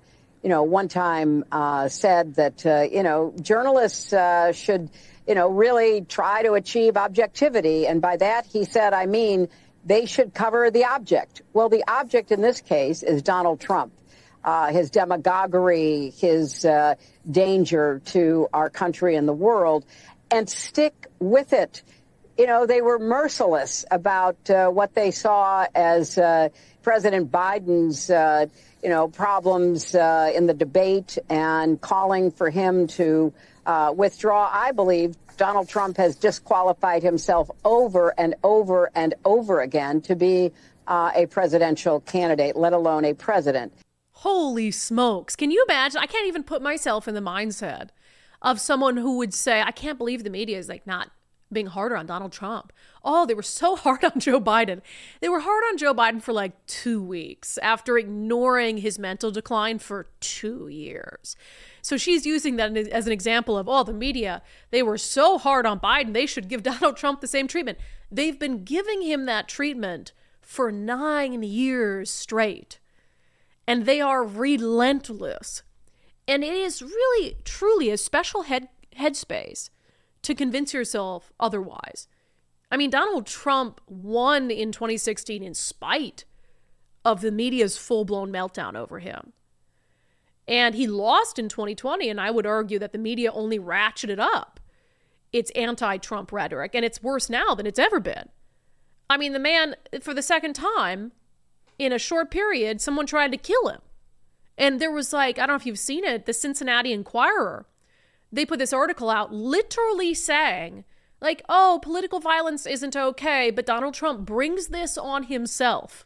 one time said that, journalists should, really try to achieve objectivity. And by that, he said, I mean, they should cover the object. Well, the object in this case is Donald Trump. his demagoguery, his danger to our country and the world, and stick with it. You know, they were merciless about what they saw as President Biden's, problems in the debate and calling for him to withdraw. I believe Donald Trump has disqualified himself over and over and over again to be a presidential candidate, let alone a president. Holy smokes. Can you imagine? I can't even put myself in the mindset of someone who would say, I can't believe the media is like not being harder on Donald Trump. Oh, they were so hard on Joe Biden. They were hard on Joe Biden for like 2 weeks after ignoring his mental decline for 2 years. So she's using that as an example of, the media, they were so hard on Biden, they should give Donald Trump the same treatment. They've been giving him that treatment for 9 years straight. And they are relentless. And it is really, truly a special headspace to convince yourself otherwise. I mean, Donald Trump won in 2016 in spite of the media's full-blown meltdown over him. And he lost in 2020, and I would argue that the media only ratcheted up its anti-Trump rhetoric, and it's worse now than it's ever been. I mean, the man, for the second time in a short period, someone tried to kill him. And there was I don't know if you've seen it, the Cincinnati Enquirer, they put this article out literally saying, political violence isn't okay, but Donald Trump brings this on himself.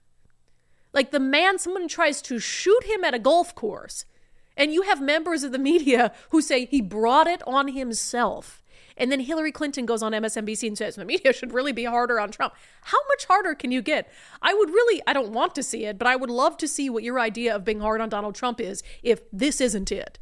The man, someone tries to shoot him at a golf course, and you have members of the media who say he brought it on himself. And then Hillary Clinton goes on MSNBC and says the media should really be harder on Trump. How much harder can you get? I don't want to see it, but I would love to see what your idea of being hard on Donald Trump is if this isn't it.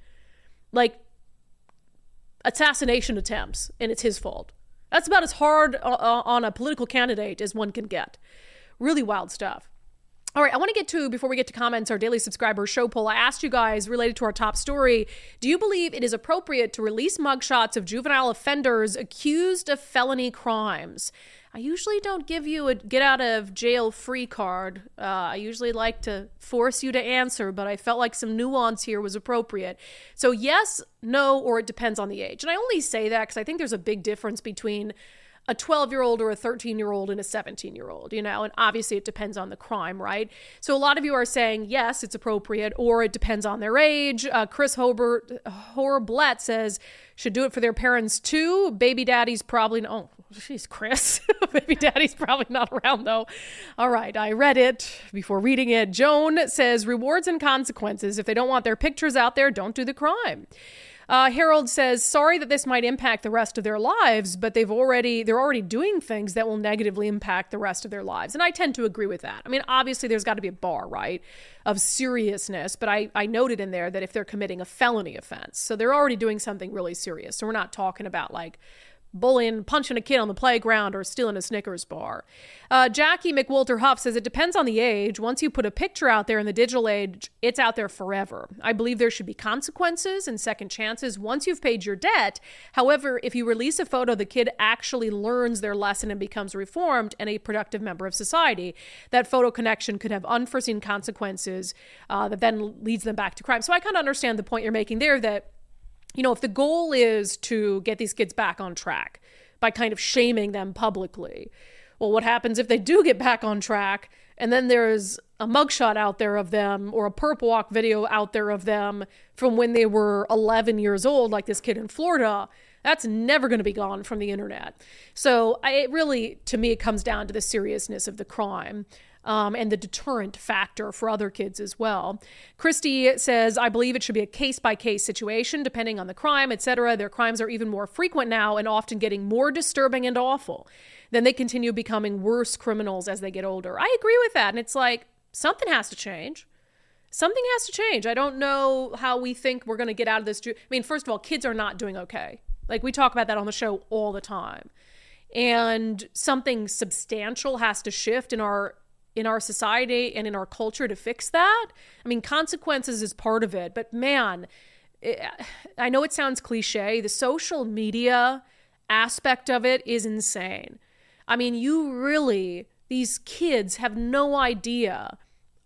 Assassination attempts, and it's his fault. That's about as hard on a political candidate as one can get. Really wild stuff. All right, I want to get to, before we get to comments, our daily subscriber show poll. I asked you guys, related to our top story, do you believe it is appropriate to release mugshots of juvenile offenders accused of felony crimes? I usually don't give you a get-out-of-jail-free card. I usually like to force you to answer, but I felt like some nuance here was appropriate. So yes, no, or it depends on the age. And I only say that because I think there's a big difference between a 12-year-old or a 13-year-old and a 17-year-old, and obviously it depends on the crime, right? So a lot of you are saying, yes, it's appropriate, or it depends on their age. Chris Horblett says, should do it for their parents too. Baby daddy's probably, Chris. Baby daddy's probably not around though. All right, I read it before reading it. Joan says, rewards and consequences. If they don't want their pictures out there, don't do the crime. Harold says, sorry that this might impact the rest of their lives, but they're already doing things that will negatively impact the rest of their lives. And I tend to agree with that. I mean, obviously there's got to be a bar, right, of seriousness, but I noted in there that if they're committing a felony offense, so they're already doing something really serious. So we're not talking about bullying, punching a kid on the playground, or stealing a Snickers bar. Jackie McWalter Huff says, it depends on the age. Once you put a picture out there in the digital age, it's out there forever. I believe there should be consequences and second chances once you've paid your debt. However, if you release a photo, the kid actually learns their lesson and becomes reformed and a productive member of society. That photo connection could have unforeseen consequences that then leads them back to crime. So I kind of understand the point you're making there, that if the goal is to get these kids back on track by kind of shaming them publicly, well, what happens if they do get back on track and then there's a mugshot out there of them, or a perp walk video out there of them from when they were 11 years old, like this kid in Florida? That's never going to be gone from the internet. So to me, it comes down to the seriousness of the crime. And the deterrent factor for other kids as well. Christy says, I believe it should be a case-by-case situation, depending on the crime, etc. Their crimes are even more frequent now and often getting more disturbing and awful. Then they continue becoming worse criminals as they get older. I agree with that. And it's something has to change. Something has to change. I don't know how we think we're going to get out of this. I mean, first of all, kids are not doing okay. We talk about that on the show all the time. And something substantial has to shift in our society and in our culture to fix that. I mean, consequences is part of it, but man, I know it sounds cliche. The social media aspect of it is insane. I mean, these kids have no idea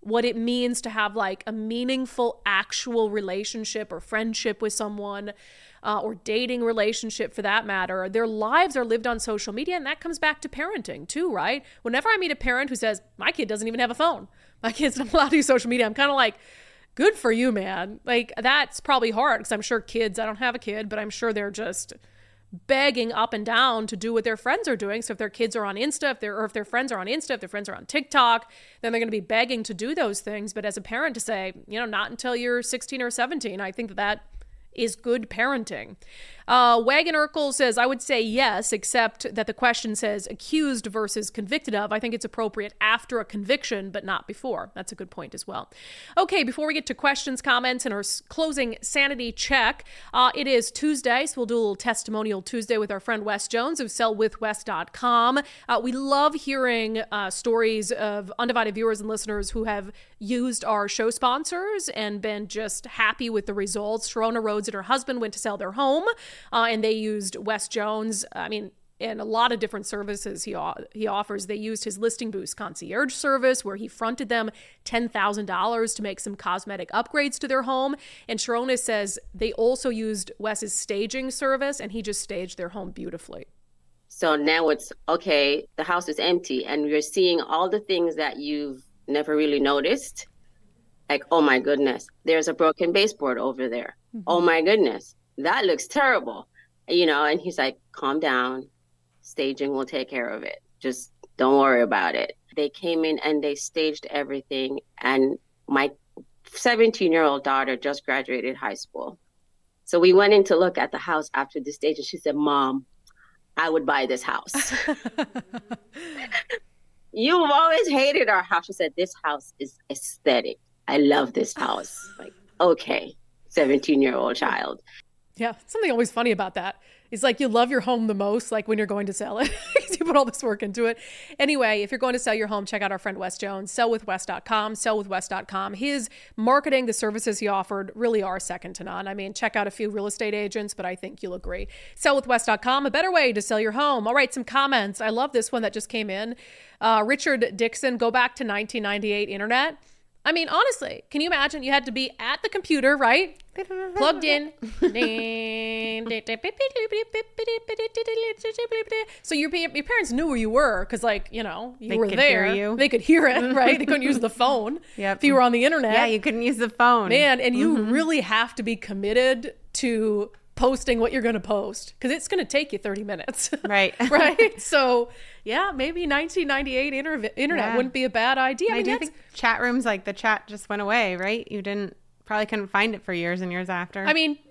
what it means to have like a meaningful, actual relationship or friendship with someone, or dating relationship for that matter. Their lives are lived on social media, and that comes back to parenting too, right? Whenever I meet a parent who says, my kid doesn't even have a phone, my kid's not allowed to use social media, I'm kind of like, good for you, man. Like, that's probably hard, because I'm sure kids, I don't have a kid, but I'm sure they're just begging up and down to do what their friends are doing. So if their kids are on Insta, if their friends are on Insta, if their friends are on TikTok, then they're going to be begging to do those things. But as a parent to say, not until you're 16 or 17, I think that is good parenting. Wagon Urkel says, I would say yes, except that the question says accused versus convicted of. I think it's appropriate after a conviction, but not before. That's a good point as well. Okay, before we get to questions, comments, and our closing sanity check, it is Tuesday, so we'll do a little testimonial Tuesday with our friend Wes Jones of sellwithwes.com. We love hearing stories of Undivided viewers and listeners who have used our show sponsors and been just happy with the results. Sharona Rhodes and her husband went to sell their home, and they used Wes Jones. And a lot of different services he offers. They used his Listing Boost concierge service, where he fronted them $10,000 to make some cosmetic upgrades to their home. And Sharona says they also used Wes's staging service, and he just staged their home beautifully. So now it's, okay, the house is empty, and you're seeing all the things that you've never really noticed. Like, oh my goodness, there's a broken baseboard over there. Mm-hmm. Oh my goodness, that looks terrible. And he's like, calm down. Staging will take care of it. Just don't worry about it. They came in and they staged everything. And my 17-year-old daughter just graduated high school. So we went in to look at the house after the stage, and she said, Mom, I would buy this house. You've always hated our house. She said, this house is aesthetic. I love this house. Like, okay, 17-year-old child. Yeah, something always funny about that is like you love your home the most, like when you're going to sell it, because you put all this work into it. Anyway, if you're going to sell your home, check out our friend Wes Jones, sellwithwes.com, sellwithwes.com. His marketing, the services he offered really are second to none. Check out a few real estate agents, but I think you'll agree. Sellwithwes.com, a better way to sell your home. All right, some comments. I love this one that just came in. Richard Dixon, go back to 1998 internet. Honestly, can you imagine you had to be at the computer, right? Plugged in. So your parents knew where you were because, you were there. They could hear it, right? They couldn't use the phone. Yep. If you were on the internet. Yeah, you couldn't use the phone. Man, and you really have to be committed to posting what you're going to post, because it's going to take you 30 minutes. Right. Right. So yeah, maybe 1998 internet wouldn't be a bad idea. I do think chat rooms, like the chat just went away, right? You probably couldn't find it for years and years after.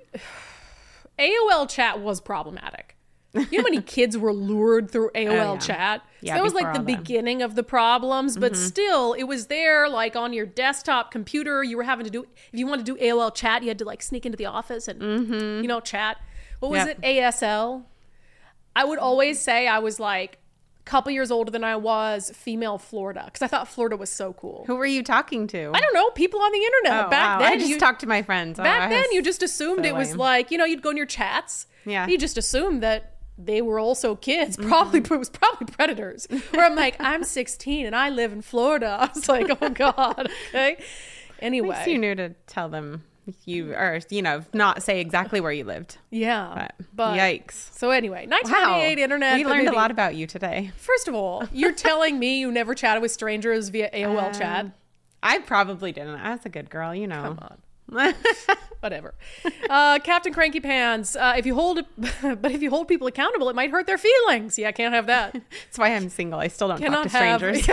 AOL chat was problematic. You know how many kids were lured through AOL chat? Yeah, so that was like the beginning of the problems, but still it was there, like on your desktop computer. You were having to do, if you wanted to do AOL chat, you had to like sneak into the office and, chat. What was it? ASL. I would always say I was like a couple years older than I was female Florida, because I thought Florida was so cool. Who were you talking to? I don't know. People on the internet. Back then. I just talked to my friends. Back then you just assumed it was like, you'd go in your chats. Yeah. You just assumed that they were also kids. It was probably predators. Where I'm like, I'm 16 and I live in Florida. I was like, oh God. Okay. Anyway. At least you knew to tell them not say exactly where you lived. Yeah. But yikes. So anyway, 1998 internet. We learned a lot about you today. First of all, you're telling me you never chatted with strangers via AOL chat? I probably didn't. I was a good girl, Come on. Whatever. Captain Cranky Pants. If you hold people accountable, it might hurt their feelings. Yeah, I can't have that. That's why I'm single. I still don't talk to strangers.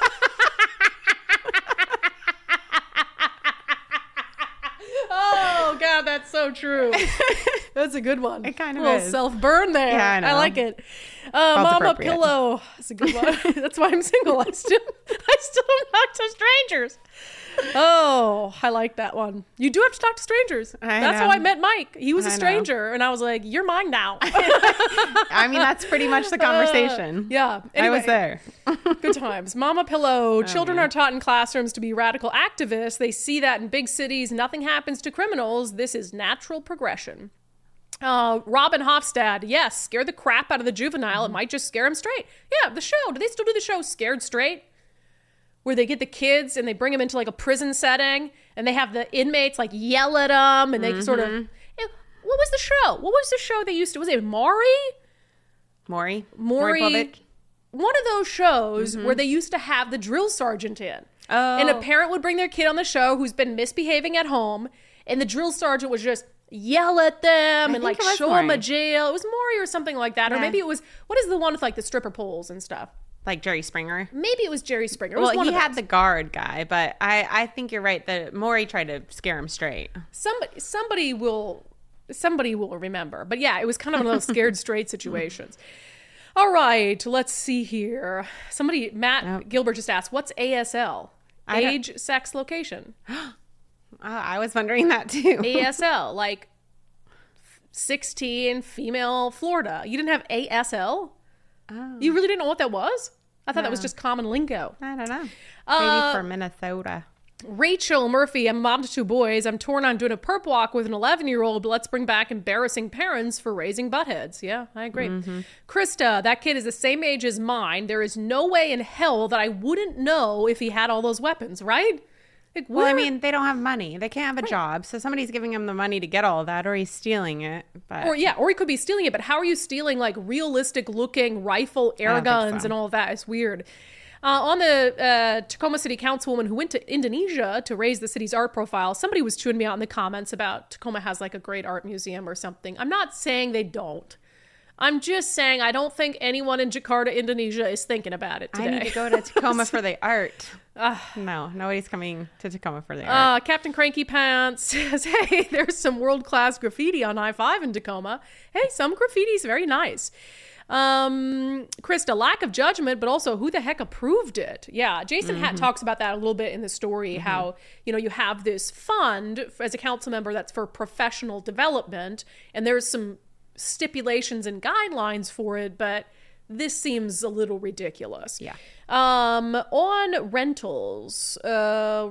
Oh God, that's so true. That's a good one. It kind of is. A little self-burn there. Yeah, I know. I like it. Mama Pillow. That's a good one. That's why I'm single. I still don't talk to strangers. Oh, I like that one. You do have to talk to strangers. That's how I met Mike. He was a stranger, and I was like, "You're mine now." That's pretty much the conversation. Yeah, anyway, I was there. Good times. Mama Pillow. Children are taught in classrooms to be radical activists. They see that in big cities. Nothing happens to criminals. This is natural progression. Robin Hofstad. Yes, scare the crap out of the juvenile. It might just scare him straight. Yeah, the show. Do they still do the show Scared Straight? where they get the kids and they bring them into like a prison setting and they have the inmates like yell at them and they sort of, what was the show? What was the show they used to, was it Maury? Maury One of those shows where they used to have the drill sergeant in. Oh. And a parent would bring their kid on the show who's been misbehaving at home, and the drill sergeant would just yell at them and like show them a jail. It was Maury or something like that. Or maybe it was, what is the one with like the stripper poles and stuff? Like Jerry Springer? Maybe it was Jerry Springer. Well, he had the guard guy, but I think you're right that Maury tried to scare him straight. Somebody will remember. But yeah, it was kind of one of those scared straight situations. All right, let's see here. Matt Gilbert just asked, what's ASL? Age, sex, location. I was wondering that too. ASL, like 16, female, Florida. You didn't have ASL? Oh. You really didn't know what that was? I thought that was just common lingo. I don't know. Maybe for Minnesota. Rachel Murphy, I'm a mom to 2 boys. I'm torn on doing a perp walk with an 11-year-old, but let's bring back embarrassing parents for raising buttheads. Yeah, I agree. Krista, that kid is the same age as mine. There is no way in hell that I wouldn't know if he had all those weapons, right? Like, well, I mean, they don't have money. They can't have a job. So somebody's giving him the money to get all that, or he's stealing it. But or he could be stealing it. But how are you stealing like realistic looking rifle, air guns, and all of that? It's weird. On the Tacoma City Councilwoman who went to Indonesia to raise the city's art profile, somebody was chewing me out in the comments about Tacoma has like a great art museum or something. I'm not saying they don't. I'm just saying I don't think anyone in Jakarta, Indonesia is thinking about it today. I need to go to Tacoma for the art. No, nobody's coming to Tacoma for the art. Captain Cranky Pants says, hey, there's some world-class graffiti on I-5 in Tacoma. Hey, some graffiti's very nice. Krista, lack of judgment, but also who the heck approved it? Yeah, Jason Hatt talks about that a little bit in the story, how, you have this fund as a council member that's for professional development, and there's some stipulations and guidelines for it, but this seems a little ridiculous. Yeah. On rentals. The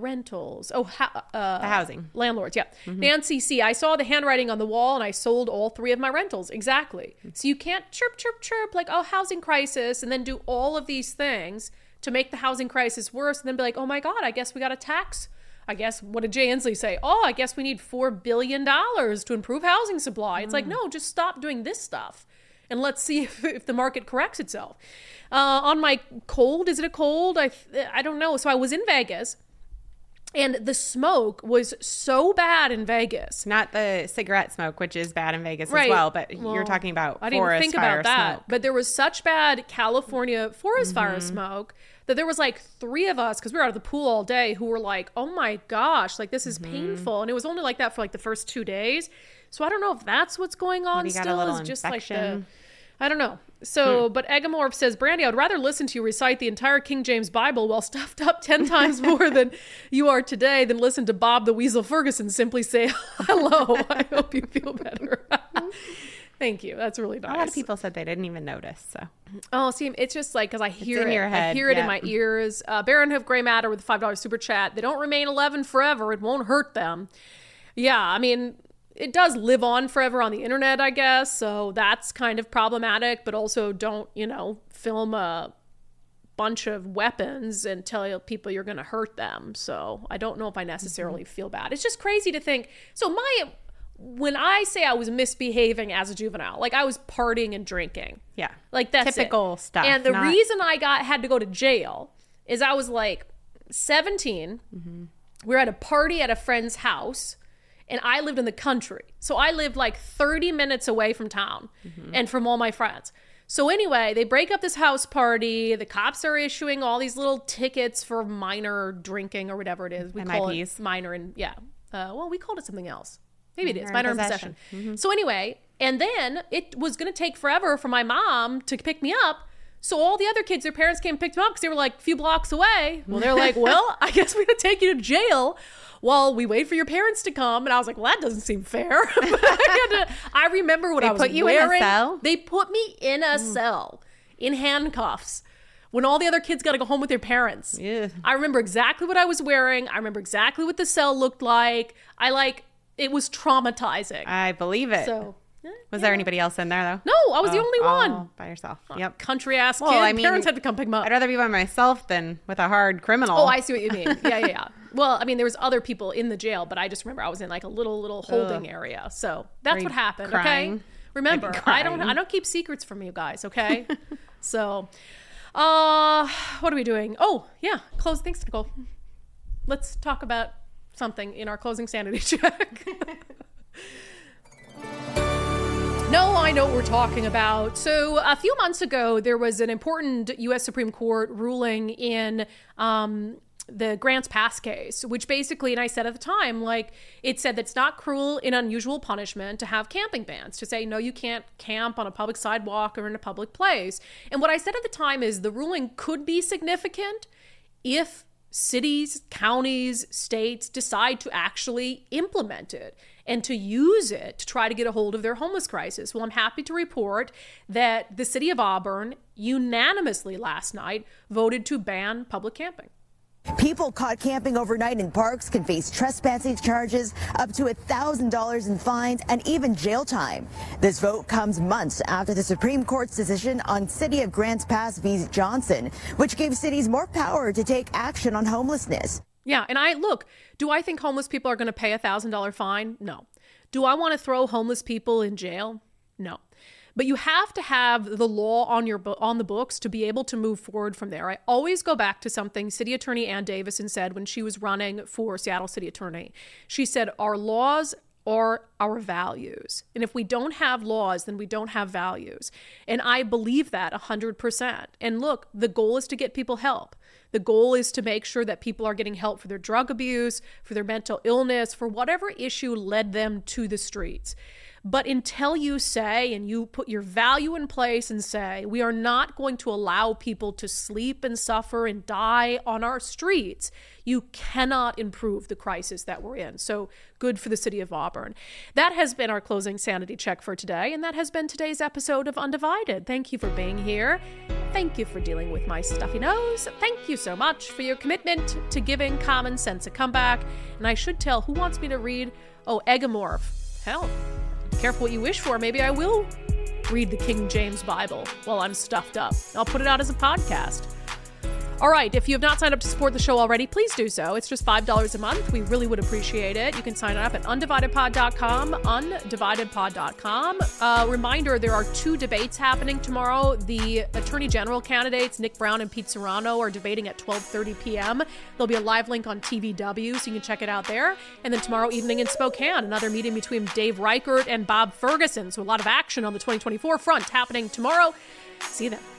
housing. Landlords, yeah. Nancy C., I saw the handwriting on the wall and I sold all 3 of my rentals. Exactly. So you can't chirp, like, housing crisis, and then do all of these things to make the housing crisis worse, and then be like, oh my God, I guess we got a tax. I guess, what did Jay Inslee say? Oh, I guess we need $4 billion to improve housing supply. It's like, no, just stop doing this stuff. And let's see if the market corrects itself. On my cold, is it a cold? I don't know. So I was in Vegas, and the smoke was so bad in Vegas. Not the cigarette smoke, which is bad in Vegas as well, but you're talking about I didn't think about that. Smoke. But there was such bad California forest fire smoke that there was like 3 of us, because we were out of the pool all day, who were like, oh my gosh, like this is painful. And it was only like that for like the first 2 days. So I don't know if that's what's going on. Maybe still. Got a is just infection. Like I don't know. So, but Egamorph says, Brandy, I would rather listen to you recite the entire King James Bible while stuffed up 10 times more than you are today than listen to Bob the Weasel Ferguson simply say hello. I hope you feel better. Thank you. That's really nice. A lot of people said they didn't even notice. So, see, it's just like, because I hear in your head. I hear it in my ears. Baron Hoof Gray Matter with a $5 super chat. They don't remain 11 forever. It won't hurt them. Yeah, I mean, it does live on forever on the internet, I guess. So that's kind of problematic. But also don't, film a bunch of weapons and tell people you're going to hurt them. So I don't know if I necessarily feel bad. It's just crazy to think. So when I say I was misbehaving as a juvenile, like I was partying and drinking. Yeah. Like that's typical stuff. And the reason I had to go to jail is I was like 17. We were at a party at a friend's house, and I lived in the country. So I lived like 30 minutes away from town and from all my friends. So anyway, they break up this house party. The cops are issuing all these little tickets for minor drinking or whatever it is. We call it minor, and well, we called it something else. Maybe it is minor in possession. So anyway, and then it was going to take forever for my mom to pick me up. So all the other kids, their parents came and picked them up because they were like a few blocks away. Well, they're like, well, I guess we're going to take you to jail while we wait for your parents to come. And I was like, well, that doesn't seem fair. I remember what I was wearing. They put you in a cell? They put me in a cell in handcuffs when all the other kids got to go home with their parents. Yeah. I remember exactly what I was wearing. I remember exactly what the cell looked like. It was traumatizing. I believe it. So, was there anybody else in there though? No, I was the only one. By yourself. Yep. Country ass kid. Well, I mean, parents had to come pick him up. I'd rather be by myself than with a hard criminal. Oh, I see what you mean. Yeah. Well, I mean, there was other people in the jail, but I just remember I was in like a little holding area. So that's what happened. Crying? Okay. Remember, I don't keep secrets from you guys. Okay. So, what are we doing? Oh, yeah. Thanks, Nicole. Let's talk about something in our closing sanity check. No, I know what we're talking about. So a few months ago, there was an important U.S. Supreme Court ruling in the Grants Pass case, which basically, and I said at the time, like, it said that it's not cruel and unusual punishment to have camping bans, to say, no, you can't camp on a public sidewalk or in a public place. And what I said at the time is the ruling could be significant if cities, counties, states decide to actually implement it and to use it to try to get a hold of their homeless crisis. Well, I'm happy to report that the city of Auburn unanimously last night voted to ban public camping. People caught camping overnight in parks can face trespassing charges, up to $1,000 in fines, and even jail time. This vote comes months after the Supreme Court's decision on City of Grants Pass v. Johnson, which gave cities more power to take action on homelessness. Yeah, and do I think homeless people are going to pay a $1,000 fine? No. Do I want to throw homeless people in jail? No. But you have to have the law on the books to be able to move forward from there. I always go back to something City Attorney Ann Davison said when she was running for Seattle City Attorney. She said, our laws are our values. And if we don't have laws, then we don't have values. And I believe that 100%. And look, the goal is to get people help. The goal is to make sure that people are getting help for their drug abuse, for their mental illness, for whatever issue led them to the streets. But until you say, and you put your value in place and say, we are not going to allow people to sleep and suffer and die on our streets, you cannot improve the crisis that we're in. So good for the city of Auburn. That has been our closing sanity check for today. And that has been today's episode of Undivided. Thank you for being here. Thank you for dealing with my stuffy nose. Thank you so much for your commitment to giving common sense a comeback. And I should tell, who wants me to read? Oh, Egomorph. Hell. Careful what you wish for. Maybe I will read the King James Bible while I'm stuffed up. I'll put it out as a podcast. All right, if you have not signed up to support the show already, please do so. It's just $5 a month. We really would appreciate it. You can sign up at undividedpod.com, undividedpod.com. Reminder, there are 2 debates happening tomorrow. The Attorney General candidates, Nick Brown and Pete Serrano, are debating at 12:30 p.m. There'll be a live link on TVW, so you can check it out there. And then tomorrow evening in Spokane, another meeting between Dave Reichert and Bob Ferguson. So a lot of action on the 2024 front happening tomorrow. See you then.